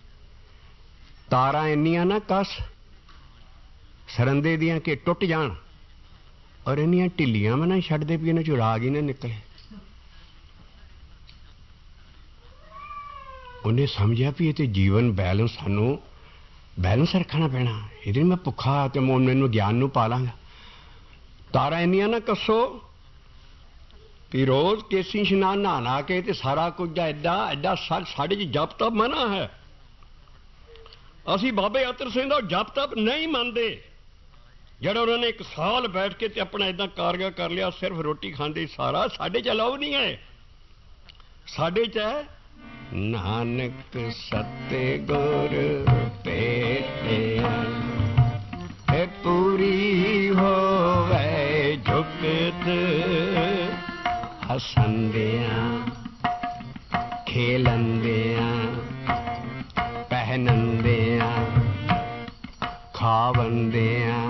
ਤਾਰਾਂ ਇੰਨੀਆਂ ਨਾ ਕੱਸ ਸਰੰਦੇ ਦੀਆਂ ਕਿ ਟੁੱਟ ਜਾਣ, ਔਰ ਇੰਨੀਆਂ ਢਿੱਲੀਆਂ ਮੈਂ ਨਾ ਛੱਡਦੇ ਵੀ ਇਹਨਾਂ ਚੋਂ ਰਾਗ ਹੀ ਨਾ ਨਿਕਲੇ। ਉਹਨੇ ਸਮਝਿਆ ਵੀ ਇਹ ਤੇ ਜੀਵਨ ਬੈਲੈਂਸ, ਸਾਨੂੰ ਬੈਲੈਂਸ ਰੱਖਣਾ ਪੈਣਾ। ਇਹਦੇ ਮੈਂ ਭੁੱਖਾ ਤੇ ਮੈਨੂੰ ਗਿਆਨ ਨੂੰ ਪਾ ਲਾਂਗਾ। ਤਾਰਾਂ ਇੰਨੀਆਂ ਨਾ ਕੱਸੋ ਵੀ ਰੋਜ਼ ਕੇਸੀ ਇਸ਼ਨਾਨ ਨਹਾ ਕੇ ਤੇ ਸਾਰਾ ਕੁਝ ਐਡਾ ਐਡਾ ਸਾਡੇ 'ਚ ਜਪ ਤਪ ਮਨਾ ਹੈ। ਅਸੀਂ ਬਾਬੇ ਅਤਰ ਸਿੰਘ ਦਾ ਜਪ ਤਪ ਨਹੀਂ ਮੰਨਦੇ, ਜਿਹੜਾ ਉਹਨਾਂ ਨੇ 1 ਸਾਲ ਬੈਠ ਕੇ ਤੇ ਆਪਣਾ ਏਦਾਂ ਕਾਰਜ ਕਰ ਲਿਆ, ਸਿਰਫ ਰੋਟੀ ਖਾਂਦੇ। ਸਾਰਾ ਸਾਡੇ 'ਚ ਅਲਾਉ ਨਹੀਂ ਹੈ। ਸਾਡੇ 'ਚ ਹੈ ਨਾਨਕ ਸਤੇ ਗੁਰ ਭੇਟਿਆ, ਇਹ ਪੂਰੀ ਹੋਵੇ ਜੁਗਤ ਹਸੰਦਿਆਂ ਖੇਲੰਦਿਆਂ ਪਹਿਨੰਦਿਆਂ ਖਾਵੰਦਿਆਂ,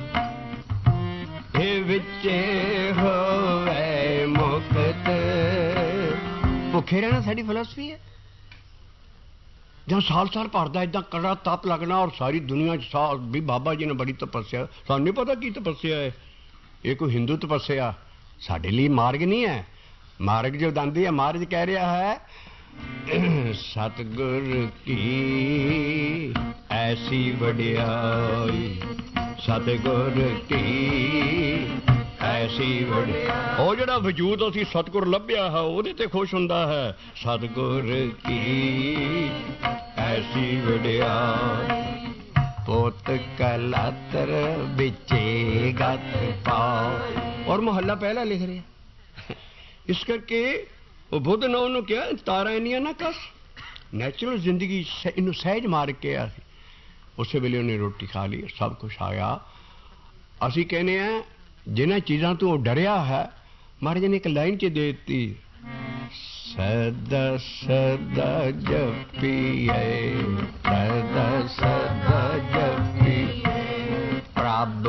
ਇਹ ਵਿੱਚੇ ਹੋਵੇ ਮੁਕਤ। ਭੁੱਖੇ ਰਹਿਣਾ ਸਾਡੀ ਫਿਲਾਸਫੀ ਹੈ। ਜਾਂ ਸਾਲ ਸਾਲ ਭਰ ਦਾ ਏਦਾਂ ਕੜਾ ਤਪ ਲੱਗਣਾ ਔਰ ਸਾਰੀ ਦੁਨੀਆ 'ਚ ਵੀ ਬਾਬਾ ਜੀ ਨੇ ਬੜੀ ਤਪੱਸਿਆ। ਸਾਨੂੰ ਨਹੀਂ ਪਤਾ ਕੀ ਤਪੱਸਿਆ ਹੈ। ਇਹ ਕੋਈ ਹਿੰਦੂ ਤਪੱਸਿਆ ਸਾਡੇ ਲਈ ਮਾਰਗ ਨਹੀਂ ਹੈ। ਮਾਰਗ ਜੋ ਦੰਦੀ ਹੈ, ਮਾਰਗ ਕਹਿ ਰਿਹਾ ਹੈ ਸਤਿਗੁਰ ਕੀ ਐਸੀ ਵਡਿਆਈ, ਸਤਿਗੁਰ ਕੀ ਐਸੀ ਵਡਿਆਈ। ਉਹ ਜਿਹੜਾ ਵਜੂਦ ਅਸੀਂ ਸਤਿਗੁਰ ਲੱਭਿਆ ਹੈ ਉਹਦੇ ਤੇ ਖੁਸ਼ ਹੁੰਦਾ ਹੈ। ਸਤਿਗੁਰ ਕੀ ਐਸੀ ਵਡਿਆਈ, ਪੁੱਤ ਕਲਤਰ ਵਿੱਚੇ ਗਤ ਪਾਓ। ਔਰ ਮੁਹੱਲਾ ਪਹਿਲਾ ਲਿਖ ਰਿਹਾ। ਇਸ ਕਰਕੇ ਉਹ ਬੁੱਧ ਨੇ ਉਹਨੂੰ ਕਿਹਾ ਤਾਰਾਂ ਇੰਨੀਆਂ ਨਾ ਕੱਸ। ਨੈਚੁਰਲ ਜ਼ਿੰਦਗੀ ਇਹਨੂੰ ਸਹਿਜ ਮਾਰ ਕੇ ਆ ਸੀ। ਉਸੇ ਵੇਲੇ ਉਹਨੇ ਰੋਟੀ ਖਾ ਲਈ, ਸਭ ਕੁਛ ਆ ਗਿਆ। ਅਸੀਂ ਕਹਿੰਦੇ ਹਾਂ ਜਿਨ੍ਹਾਂ ਚੀਜ਼ਾਂ ਤੋਂ ਉਹ ਡਰਿਆ ਹੈ, ਮਹਾਰਾਜ ਨੇ ਇੱਕ ਲਾਈਨ 'ਚ ਦੇ ਦਿੱਤੀ, ਸਦਾ ਸਦਾ ਜਪੀਏ, ਸਦਾ ਸਦਾ ਜਪੀਏ ਪ੍ਰਭ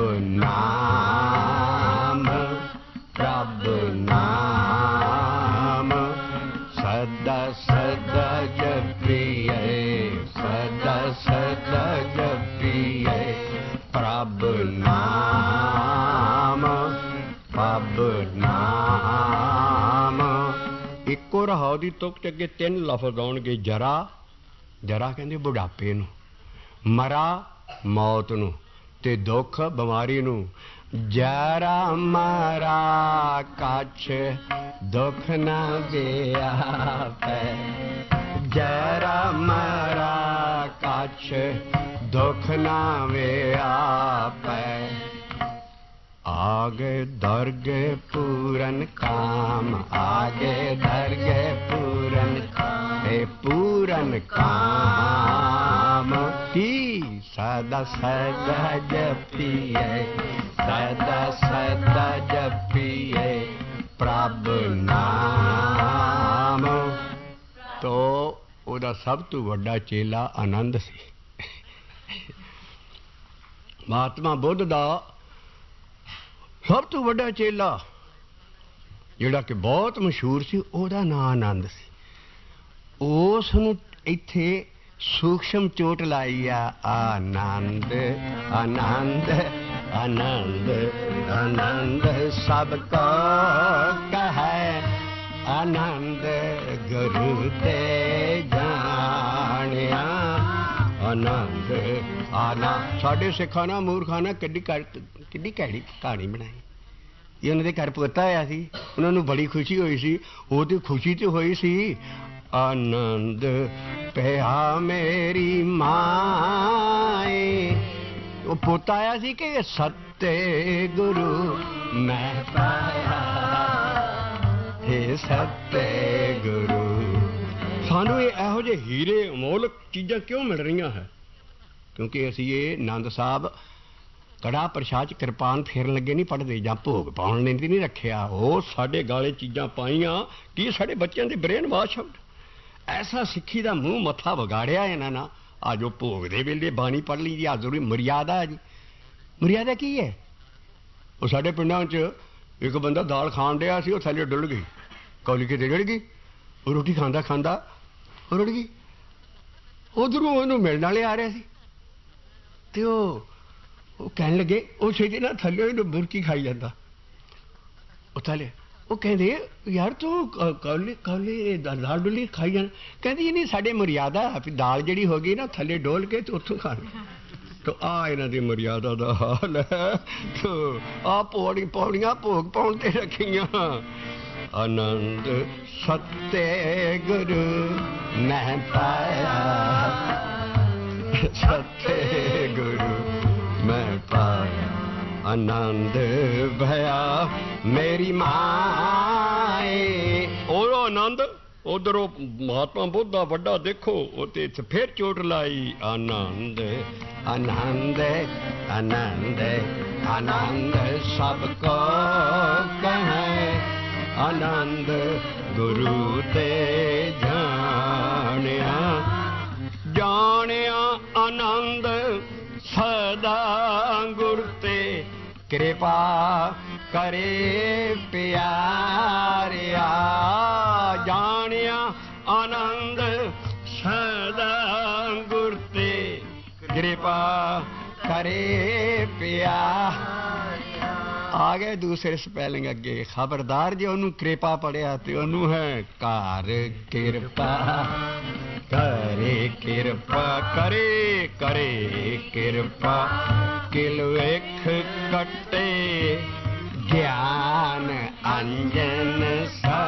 ਨਾਮ, ਪ੍ਰਭ ਨਾਮ, ਸਦਾ ਸਦਾ ਜਪੀਏ, ਸਦਾ ਸਦਾ ਜਪੀਏ ਪ੍ਰਭ ਨਾਮ, ਪ੍ਰਭ ਨਾਮ। ਇੱਕੋ ਰਹਾਉ ਦੀ ਤੁਕ 'ਚ ਅੱਗੇ 3 ਲਫ਼ਜ਼ ਆਉਣਗੇ। ਜਰਾ, ਜਰਾ ਕਹਿੰਦੇ ਬੁਢਾਪੇ ਨੂੰ, ਮਰਾ ਮੌਤ ਨੂੰ, ਤੇ ਦੁੱਖ ਬਿਮਾਰੀ ਨੂੰ। ਜਰਾ ਮਰਾ ਕੱਛ ਦੁੱਖ ਨਾ ਵਿਆਪੈ, ਜਰਾ ਮਰਾ ਕੱਛ ਦੁੱਖ ਨਾ ਵਿਆਪੈ। आगे दर्गे पूरन काम, आगे दर्गे पूरन पूरन काम की सदा सदा जपिए, सदा सदा जपिए प्रभ नाम। तो ਉਹਦਾ ਸਭ ਤੋਂ ਵੱਡਾ ਚੇਲਾ ਆਨੰਦ ਸੀ। ਮਹਾਤਮਾ ਬੁੱਧ ਦਾ ਸਭ ਤੋਂ ਵੱਡਾ ਚੇਲਾ ਜਿਹੜਾ ਕਿ ਬਹੁਤ ਮਸ਼ਹੂਰ ਸੀ, ਉਹਦਾ ਨਾਂ ਆਨੰਦ ਸੀ। ਉਸ ਨੂੰ ਇੱਥੇ ਸੂਖਸ਼ਮ ਚੋਟ ਲਾਈ ਆ, ਆਨੰਦ ਆਨੰਦ ਆਨੰਦ ਆਨੰਦ ਸਭ ਕੋ ਕਹੈ, ਆਨੰਦ ਗੁਰੂ ਤੇ ਜਾਣਿਆ, ਆਨੰਦ ਆਨਾ। ਸਾਡੇ ਸਿੱਖਾਂ ਨਾਲ ਮੂਰਖਾਂ ਨਾਲ ਕਿੱਡੀ ਕੈੜੀ ਕਹਾਣੀ ਬਣਾਈ। ਇਹ ਉਹਨਾਂ ਦੇ ਘਰ ਪੋਤਾ ਆਇਆ ਸੀ, ਉਹਨਾਂ ਨੂੰ ਬੜੀ ਖੁਸ਼ੀ ਹੋਈ ਸੀ। ਉਹ ਤੇ ਖੁਸ਼ੀ ਤੇ ਹੋਈ ਸੀ, ਆਨੰਦ ਪਿਆ ਮੇਰੀ ਮਾਏ। ਉਹ ਪੋਤਾ ਆਇਆ ਸੀ ਕਿ ਸੱਤੇ ਗੁਰੂ ਮੈਂ ਪਾਇਆ, ਹੇ ਸੱਤੇ ਗੁਰੂ। ਸਾਨੂੰ ਇਹੋ ਜਿਹੇ ਹੀਰੇ ਅਮੋਲਕ ਚੀਜ਼ਾਂ ਕਿਉਂ ਮਿਲ ਰਹੀਆਂ ਹੈ? ਕਿਉਂਕਿ ਅਸੀਂ ਇਹ ਆਨੰਦ ਸਾਹਿਬ ਕੜਾ ਪ੍ਰਸ਼ਾਦ 'ਚ ਕਿਰਪਾਨ ਫੇਰਨ ਲੱਗੇ ਨਹੀਂ ਪੜ੍ਹਦੇ, ਜਾਂ ਭੋਗ ਪਾਉਣ ਲਈ ਨਹੀਂ ਰੱਖਿਆ। ਉਹ ਸਾਡੇ ਗਾਲੇ ਚੀਜ਼ਾਂ ਪਾਈਆਂ ਕਿ ਸਾਡੇ ਬੱਚਿਆਂ ਦੇ ਬ੍ਰੇਨ ਵਾਸ਼ ਆਊਟ। ਐਸਾ ਸਿੱਖੀ ਦਾ ਮੂੰਹ ਮੱਥਾ ਵਿਗਾੜਿਆ ਇਹਨਾਂ ਨਾਲ। ਆ ਜੋ ਭੋਗ ਦੇ ਵੇਲੇ ਬਾਣੀ ਪੜ੍ਹ ਲਈ ਜੀ, ਆ ਜ਼ਰੂਰੀ ਮਰਿਆਦਾ ਜੀ। ਮਰਿਆਦਾ ਕੀ ਹੈ? ਉਹ ਸਾਡੇ ਪਿੰਡਾਂ 'ਚ ਇੱਕ ਬੰਦਾ ਦਾਲ ਖਾਣ ਡਿਆ ਸੀ, ਉਹ ਥੱਲੇ ਡੁੱਲ ਗਈ, ਕੌਲੀ ਕਿਤੇ ਡਿੱਗ ਗਈ, ਉਹ ਰੋਟੀ ਖਾਂਦਾ ਖਾਂਦਾ ਉਹ ਰੁੜ ਗਈ। ਉਧਰੋਂ ਉਹਨੂੰ ਮਿਲਣ ਵਾਲੇ ਆ ਰਹੇ ਸੀ ਤੇ ਉਹ ਕਹਿਣ ਲੱਗੇ, ਉਹ ਛੇਤੀ ਨਾ ਥੱਲੇ ਉਹਨੂੰ ਬੁਰਕੀ ਖਾਈ ਜਾਂਦਾ, ਉਹ ਥੱਲੇ ਉਹ ਕਹਿੰਦੇ ਯਾਰ ਤੂੰ ਕੌਲੀ ਦਾਲ ਡੁੱਲੀ ਖਾਈ ਜਾਣਾ। ਕਹਿੰਦੀ ਨਹੀਂ, ਸਾਡੇ ਮਰਿਆਦਾ ਵੀ ਦਾਲ ਜਿਹੜੀ ਹੋ ਗਈ ਨਾ ਥੱਲੇ ਡੋਲ ਕੇ ਤੇ ਉੱਥੋਂ ਖਾਣੀ। ਤੋ ਆ ਇਹਨਾਂ ਦੀ ਮਰਿਆਦਾ ਦਾ ਹਾਲ ਹੈ। ਆ ਪੌੜੀਆਂ ਭੋਗ ਪਾਉਣ ਤੇ ਰੱਖੀਆਂ। ਆਨੰਦ ਸੱਤੇ ਗੁਰੂ ਮੈਂ ਪਾਇਆ, ਸੱਤੇ ਗੁਰੂ ਮੈਂ ਪਾਇਆ, ਆਨੰਦ ਭਇਆ ਮੇਰੀ ਮਾਏ। ਉਹ ਆਨੰਦ ਉਧਰੋਂ ਮਹਾਤਮਾ ਬੁੱਧ ਦਾ ਵੱਡਾ ਦੇਖੋ, ਉਹ ਤੇ ਫਿਰ ਚੋਟ ਲਾਈ। ਆਨੰਦ ਆਨੰਦ ਆਨੰਦ ਆਨੰਦ ਸਭ ਕੋ ਕਹੈ, ਆਨੰਦ ਗੁਰੂ ਤੇ ਜਾਣਿਆ, ਜਾਣਿਆ ਆਨੰਦ ਸਦਾ ਗੁਰ ਤੇ ਕਿਰਪਾ ਕਰੇ ਪਿਆਰਿਆ, ਜਾਣਿਆ ਆਨੰਦ ਸਦਾ ਗੁਰ ਤੇ ਕਿਰਪਾ ਕਰੇ ਪਿਆ। ਆ ਗਏ ਦੂਸਰੇ ਸਪੈਲਿੰਗ ਅੱਗੇ। ਖਬਰਦਾਰ ਜੇ ਉਹਨੂੰ ਕਿਰਪਾ ਪੜਿਆ ਤੇ ਉਹਨੂੰ ਹੈ ਘਰ ਕਿਰਪਾ ਕਰੇ, ਕਿਰਪਾ ਕਰੇ, ਕਰੇ ਕਿਰਪਾ ਕਿਲ ਵੇਖ ਕੱਟੇ, ਗਿਆਨ ਅੰਜਨ ਸਾ।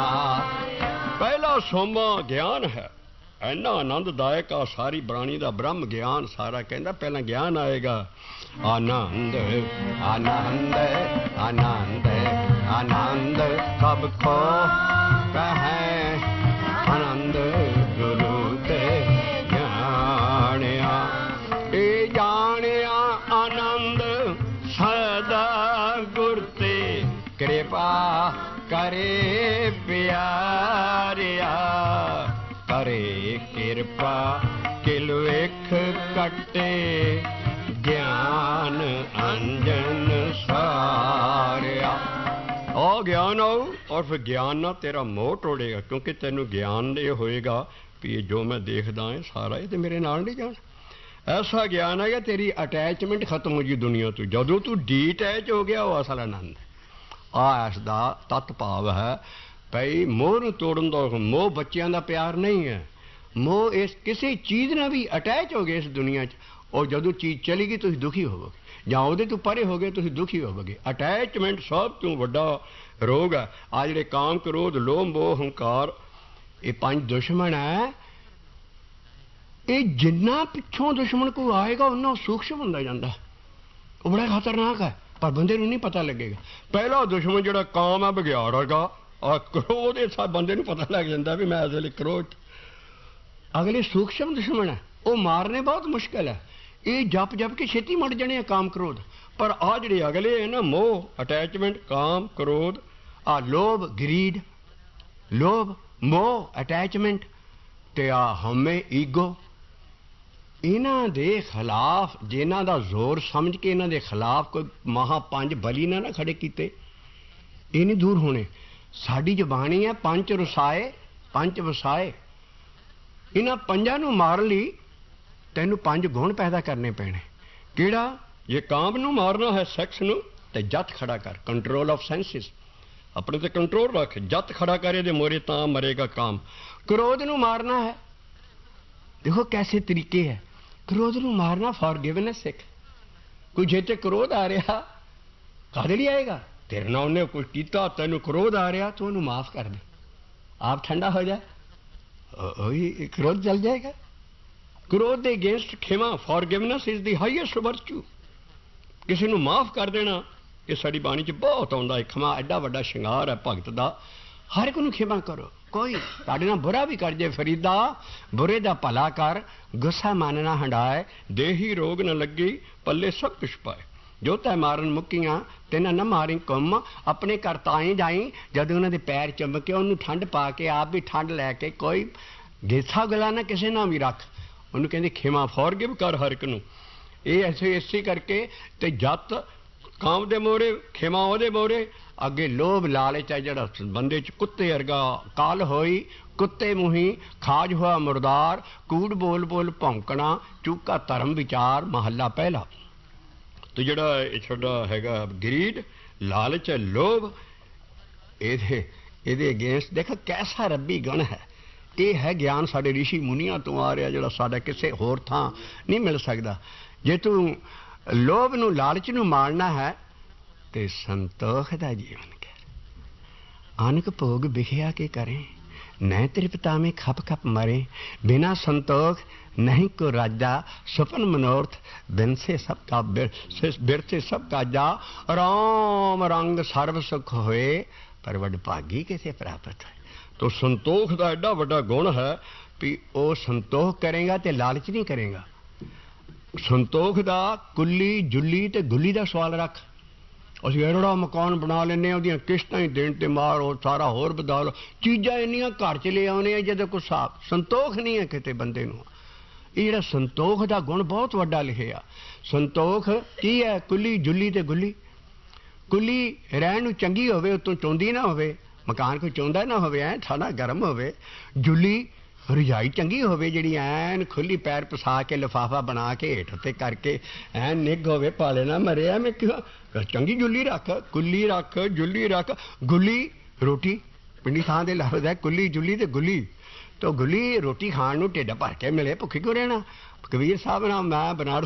ਪਹਿਲਾ ਸੋਮਾ ਗਿਆਨ ਹੈ, ਇੰਨਾ ਆਨੰਦਦਾਇਕ ਆ ਸਾਰੀ ਬਾਣੀ ਦਾ ਬ੍ਰਹਮ ਗਿਆਨ ਸਾਰਾ। ਕਹਿੰਦਾ ਪਹਿਲਾਂ ਗਿਆਨ ਆਏਗਾ। ਆਨੰਦ ਆਨੰਦ ਆਨੰਦ ਆਨੰਦ ਸਭ ਕੋ ਕਹੈ, ਆਨੰਦ ਗੁਰੂ ਤੇ ਜਾਣਿਆ, ਇਹ ਜਾਣਿਆ ਆਨੰਦ ਸਦਾ ਗੁਰ ਤੇ ਕਿਰਪਾ ਕਰੇ ਪਿਆਰਿਆ, ਕਰੇ ਕਿਰਪਾ ਕਿਲ ਵੇਖ ਕੱਟੇ, ਗਿਆਨ ਅੰਜਨ ਸਾਰਿਆ। ਉਹ ਗਿਆਨ ਆਊ ਔਰ ਫਿਰ ਗਿਆਨ ਨਾਲ ਤੇਰਾ ਮੋਹ ਟੋੜੇਗਾ, ਕਿਉਂਕਿ ਤੈਨੂੰ ਗਿਆਨ ਇਹ ਹੋਏਗਾ ਵੀ ਇਹ ਜੋ ਮੈਂ ਦੇਖਦਾ ਹਾਂ ਸਾਰਾ ਇਹ ਤੇ ਮੇਰੇ ਨਾਲ ਨਹੀਂ ਜਾਣਾ। ਐਸਾ ਗਿਆਨ ਹੈਗਾ ਤੇਰੀ ਅਟੈਚਮੈਂਟ ਖਤਮ ਹੋ ਗਈ ਦੁਨੀਆ ਤੋਂ। ਜਦੋਂ ਤੂੰ ਡੀਅਟੈਚ ਹੋ ਗਿਆ ਉਹ ਅਸਲ ਆਨੰਦ। ਆ ਇਸ ਦਾ ਤੱਤ ਭਾਵ ਹੈ ਭਈ ਮੋਹ ਨੂੰ ਤੋੜਨ ਦਾ। ਮੋਹ ਬੱਚਿਆਂ ਦਾ ਪਿਆਰ ਨਹੀਂ ਹੈ, ਮੋਹ ਇਸ ਕਿਸੇ ਚੀਜ਼ ਨਾਲ ਵੀ ਅਟੈਚ ਹੋ ਗਏ ਇਸ ਦੁਨੀਆ 'ਚ। ਉਹ ਜਦੋਂ ਚੀਜ਼ ਚਲੀ ਗਈ ਤੁਸੀਂ ਦੁਖੀ ਹੋਵੋਗੇ, ਜਾਂ ਉਹਦੇ ਤੋਂ ਪਰੇ ਹੋ ਗਏ ਤੁਸੀਂ ਦੁਖੀ ਹੋਵੋਗੇ। ਅਟੈਚਮੈਂਟ ਸਭ ਤੋਂ ਵੱਡਾ ਰੋਗ ਹੈ। ਆ ਜਿਹੜੇ ਕਾਮ, ਕ੍ਰੋਧ, ਲੋਭ, ਮੋਹ, ਹੰਕਾਰ, ਇਹ ਪੰਜ ਦੁਸ਼ਮਣ ਹੈ। ਇਹ ਜਿੰਨਾ ਪਿੱਛੋਂ ਦੁਸ਼ਮਣ ਕੋਈ ਆਏਗਾ ਉਹਨਾਂ ਸੂਖਸ਼ਮ ਹੁੰਦਾ ਜਾਂਦਾ, ਉਹ ਬੜਾ ਖਤਰਨਾਕ ਹੈ, ਪਰ ਬੰਦੇ ਨੂੰ ਨਹੀਂ ਪਤਾ ਲੱਗੇਗਾ। ਪਹਿਲਾ ਦੁਸ਼ਮਣ ਜਿਹੜਾ ਕਾਮ ਹੈ, ਬਘਿਆੜ ਹੈਗਾ। ਆ ਕ੍ਰੋਧ, ਇਹ ਸਭ ਬੰਦੇ ਨੂੰ ਪਤਾ ਲੱਗ ਜਾਂਦਾ ਵੀ ਮੈਂ ਇਸ ਵੇਲੇ ਕ੍ਰੋਧ। ਅਗਲੇ ਸੂਖਸ਼ਮ ਦੁਸ਼ਮਣ ਹੈ, ਉਹ ਮਾਰਨੇ ਬਹੁਤ ਮੁਸ਼ਕਿਲ ਹੈ। ਇਹ ਜਪ ਜਪ ਕੇ ਛੇਤੀ ਮੁੜ ਜਾਣੇ ਆ ਕਾਮ ਕ੍ਰੋਧ। ਪਰ ਆ ਜਿਹੜੇ ਅਗਲੇ ਹੈ ਨਾ, ਮੋਹ, ਅਟੈਚਮੈਂਟ, ਕਾਮ, ਕ੍ਰੋਧ, ਆ ਲੋਭ, ਗਰੀਡ, ਲੋਭ, ਮੋਹ, ਅਟੈਚਮੈਂਟ ਤੇ ਆ ਹਉਮੈ, ਈਗੋ, ਇਹਨਾਂ ਦੇ ਖਿਲਾਫ ਜਿਨ੍ਹਾਂ ਦਾ ਜ਼ੋਰ ਸਮਝ ਕੇ ਇਹਨਾਂ ਦੇ ਖਿਲਾਫ ਕੋਈ ਮਹਾ ਪੰਜ ਬਲੀ ਨਾ ਖੜੇ ਕੀਤੇ, ਇਹ ਨਹੀਂ ਦੂਰ ਹੋਣੇ। ਸਾਡੀ ਜ਼ਬਾਨੀ ਹੈ ਪੰਜ ਰਸਾਏ ਪੰਜ ਵਸਾਏ। ਇਹਨਾਂ ਪੰਜਾਂ ਨੂੰ ਮਾਰਨ ਲਈ ਤੈਨੂੰ ਪੰਜ ਗੁਣ ਪੈਦਾ ਕਰਨੇ ਪੈਣੇ। ਕਿਹੜਾ? ਜੇ ਕਾਮ ਨੂੰ ਮਾਰਨਾ ਹੈ, ਸੈਕਸ ਨੂੰ, ਤੇ ਜੱਤ ਖੜਾ ਕਰ, ਕੰਟਰੋਲ ਆਫ ਸੈਂਸਿਸ, ਆਪਣੇ ਤੇ ਕੰਟਰੋਲ ਰੱਖ, ਜੱਤ ਖੜਾ ਕਰ ਇਹਦੇ ਮੋਰੇ ਤਾਂ ਮਰੇਗਾ ਕਾਮ। ਕ੍ਰੋਧ ਨੂੰ ਮਾਰਨਾ ਹੈ, ਦੇਖੋ ਕੈਸੇ ਤਰੀਕੇ ਹੈ। ਕ੍ਰੋਧ ਨੂੰ ਮਾਰਨਾ ਫॉरगिवनेस ਸਿੱਖ। ਕੋਈ ਜੇ ਤੇ ਕ੍ਰੋਧ ਆ ਰਿਹਾ, ਕਾਹਦੇ ਲਈ ਆਏਗਾ? ਤੇਰੇ ਨਾਲ ਉਹਨੇ ਕੁਝ ਕੀਤਾ, ਤੈਨੂੰ ਕ੍ਰੋਧ ਆ ਰਿਹਾ, ਤੂੰ ਉਹਨੂੰ ਮਾਫ ਕਰ ਦੇ, ਆਪ ਠੰਡਾ ਹੋ ਜਾ, ਉਹੀ ਕ੍ਰੋਧ ਚਲ ਜਾਏਗਾ। ਕ੍ਰੋਧ ਦੇ ਅਗੇਂਸਟ ਖਿਮਾ, forgiveness is the highest virtue. ਕਿਸੇ ਨੂੰ ਮਾਫ ਕਰ ਦੇਣਾ, ਇਹ ਸਾਡੀ ਬਾਣੀ 'ਚ ਬਹੁਤ ਆਉਂਦਾ ਹੈ। ਖਿਮਾ ਐਡਾ ਵੱਡਾ ਸ਼ਿੰਗਾਰ ਹੈ ਭਗਤ ਦਾ। ਹਰ ਇੱਕ ਨੂੰ ਖਿਮਾ ਕਰੋ। ਕੋਈ ਤੁਹਾਡੇ ਨਾਲ ਬੁਰਾ ਵੀ ਕਰ ਜੇ, ਫਰੀਦਾ ਬੁਰੇ ਦਾ ਭਲਾ ਕਰ, ਗੁੱਸਾ ਮਨ ਨਾ ਹੰਡਾਏ, ਦੇਹੀ ਰੋਗ ਨਾ ਲੱਗੀ, ਪੱਲੇ ਸਭ ਕੁਛ ਪਾਏ। ਜੋ ਤੈ ਮਾਰਨ ਮੁੱਕੀਆਂ ਤੈਨਾਂ ਨਾ ਮਾਰੀ ਕੁੰਮ, ਆਪਣੇ ਘਰ ਤਾਂ ਹੀ ਜਾਈ ਜਦੋਂ ਉਹਨਾਂ ਦੇ ਪੈਰ ਚੁੰਮ ਕੇ ਉਹਨੂੰ ਠੰਡ ਪਾ ਕੇ ਆਪ ਵੀ ਠੰਡ ਲੈ ਕੇ। ਕੋਈ ਗੇਸਾ ਗਲਾ ਨਾ ਕਿਸੇ ਨਾਲ ਵੀ ਰੱਖ। ਉਹਨੂੰ ਕਹਿੰਦੇ ਖਿਮਾ, ਫॉरगिव ਕਰ ਹਰ ਇੱਕ ਨੂੰ। ਇਹ ਐਸੇ ਇਸੇ ਕਰਕੇ ਤੇ ਜੱਤ ਕਾਮ ਦੇ ਮੋਰੇ, ਖੇਮਾ ਉਹਦੇ ਮੋਰੇ, ਅੱਗੇ ਲੋਭ ਲਾਲਚ ਹੈ ਜਿਹੜਾ ਬੰਦੇ 'ਚ ਕੁੱਤੇ ਵਰਗਾ। ਕਾਲ ਹੋਈ ਕੁੱਤੇ ਮੂੰਹੀ, ਖਾਜ ਹੋਇਆ ਮੁਰਦਾਰ, ਕੂੜ ਬੋਲ ਬੋਲ ਭੌਂਕਣਾ, ਚੂਕਾ ਧਰਮ ਵਿਚਾਰ। ਮਹੱਲਾ ਪਹਿਲਾ। ਤੇ ਜਿਹੜਾ ਇਹ ਸਾਡਾ ਹੈਗਾ ਗਰੀਡ, ਲਾਲਚ ਹੈ, ਲੋਭ, ਇਹਦੇ ਅਗੇਂਸਟ ਦੇਖ ਕੈਸਾ ਰੱਬੀ ਗੁਣ ਹੈ। ਇਹ ਹੈ ਗਿਆਨ ਸਾਡੇ ਰਿਸ਼ੀ ਮੁਨੀਆਂ ਤੋਂ ਆ ਰਿਹਾ, ਜਿਹੜਾ ਸਾਡਾ ਕਿਸੇ ਹੋਰ ਥਾਂ ਨਹੀਂ ਮਿਲ ਸਕਦਾ। ਜੇ ਤੂੰ ਲੋਭ ਨੂੰ, ਲਾਲਚ ਨੂੰ ਮਾਰਨਾ ਹੈ ਤੇ ਸੰਤੋਖ ਦਾ ਜੀਵਨ ਕਰ। ਅਨਕ ਭੋਗ ਵਿਖਿਆ ਕੇ ਕਰੇ, ਨੈ ਤ੍ਰਿਪਤਾ में खप खप मरे। बिना संतोख नहीं को राजा, स्वपन मनोरथ बिन से सबका बिरथे सब काजा। राम रंग सर्व सुख होए, पर वड भागी किसे प्राप्त होए। तो संतोख का एडा वड्डा गुण है भी वो संतोख करेगा ते लालच नहीं करेगा। संतोख का कुल्ली जुल्ली ते गुल्ली का सवाल रख। ਅਸੀਂ ਐਡਾ ਮਕਾਨ ਬਣਾ ਲੈਂਦੇ ਹਾਂ, ਉਹਦੀਆਂ ਕਿਸ਼ਤਾਂ ਹੀ ਦੇਣ ਤੇ ਮਾਰ, ਉਹ ਸਾਰਾ ਹੋਰ ਵਧਾ ਲਓ, ਚੀਜ਼ਾਂ ਇੰਨੀਆਂ ਘਰ 'ਚ ਲੈ ਆਉਂਦੇ ਆ ਜਦੋਂ ਕੋਈ ਹਿਸਾਬ। ਸੰਤੋਖ ਨਹੀਂ ਹੈ ਕਿਤੇ ਬੰਦੇ ਨੂੰ। ਇਹ ਜਿਹੜਾ ਸੰਤੋਖ ਦਾ ਗੁਣ ਬਹੁਤ ਵੱਡਾ ਲਿਖਿਆ। ਸੰਤੋਖ ਕੀ ਹੈ? ਕੁੱਲੀ ਜੁੱਲੀ ਤੇ ਗੁੱਲੀ। ਕੁੱਲੀ ਰਹਿਣ ਨੂੰ ਚੰਗੀ ਹੋਵੇ, ਉੱਤੋਂ ਚੌਂਦੀ ਨਾ ਹੋਵੇ, ਮਕਾਨ ਕੋਈ ਚੌਂਦਾ ਨਾ ਹੋਵੇ, ਐਂ ਠੰਡਾ ਗਰਮ ਹੋਵੇ। ਜੁੱਲੀ ਰਜਾਈ ਚੰਗੀ ਹੋਵੇ, ਜਿਹੜੀ ਐਨ ਖੁੱਲੀ, ਪੈਰ ਪਸਾ ਕੇ ਲਿਫਾਫਾ ਬਣਾ ਕੇ ਹੇਠ ਉੱਤੇ ਕਰਕੇ ਐਨ ਨਿੱਘ ਹੋਵੇ, ਪਾਲੇ ਨਾ ਮਰਿਆ। ਮੈਂ ਕਿਹਾ ਚੰਗੀ ਜੁੱਲੀ ਰੱਖ, ਕੁੱਲੀ ਰੱਖ, ਜੁੱਲੀ ਰੱਖ। ਗੁੱਲੀ ਰੋਟੀ ਪਿੰਡੀ ਥਾਂ ਦੇ ਲਫ਼ਜ਼ ਹੈ, ਕੁੱਲੀ ਜੁੱਲੀ ਤੇ ਗੁੱਲੀ। ਤਾਂ ਗੁੱਲੀ ਰੋਟੀ ਖਾਣ ਨੂੰ ਢਿੱਡ ਭਰ ਕੇ ਮਿਲੇ, ਭੁੱਖੀ ਕਿਉਂ ਰਹਿਣਾ। ਕਬੀਰ ਸਾਹਿਬ ਨਾਲ ਮੈਂ ਬਨਾਰਸ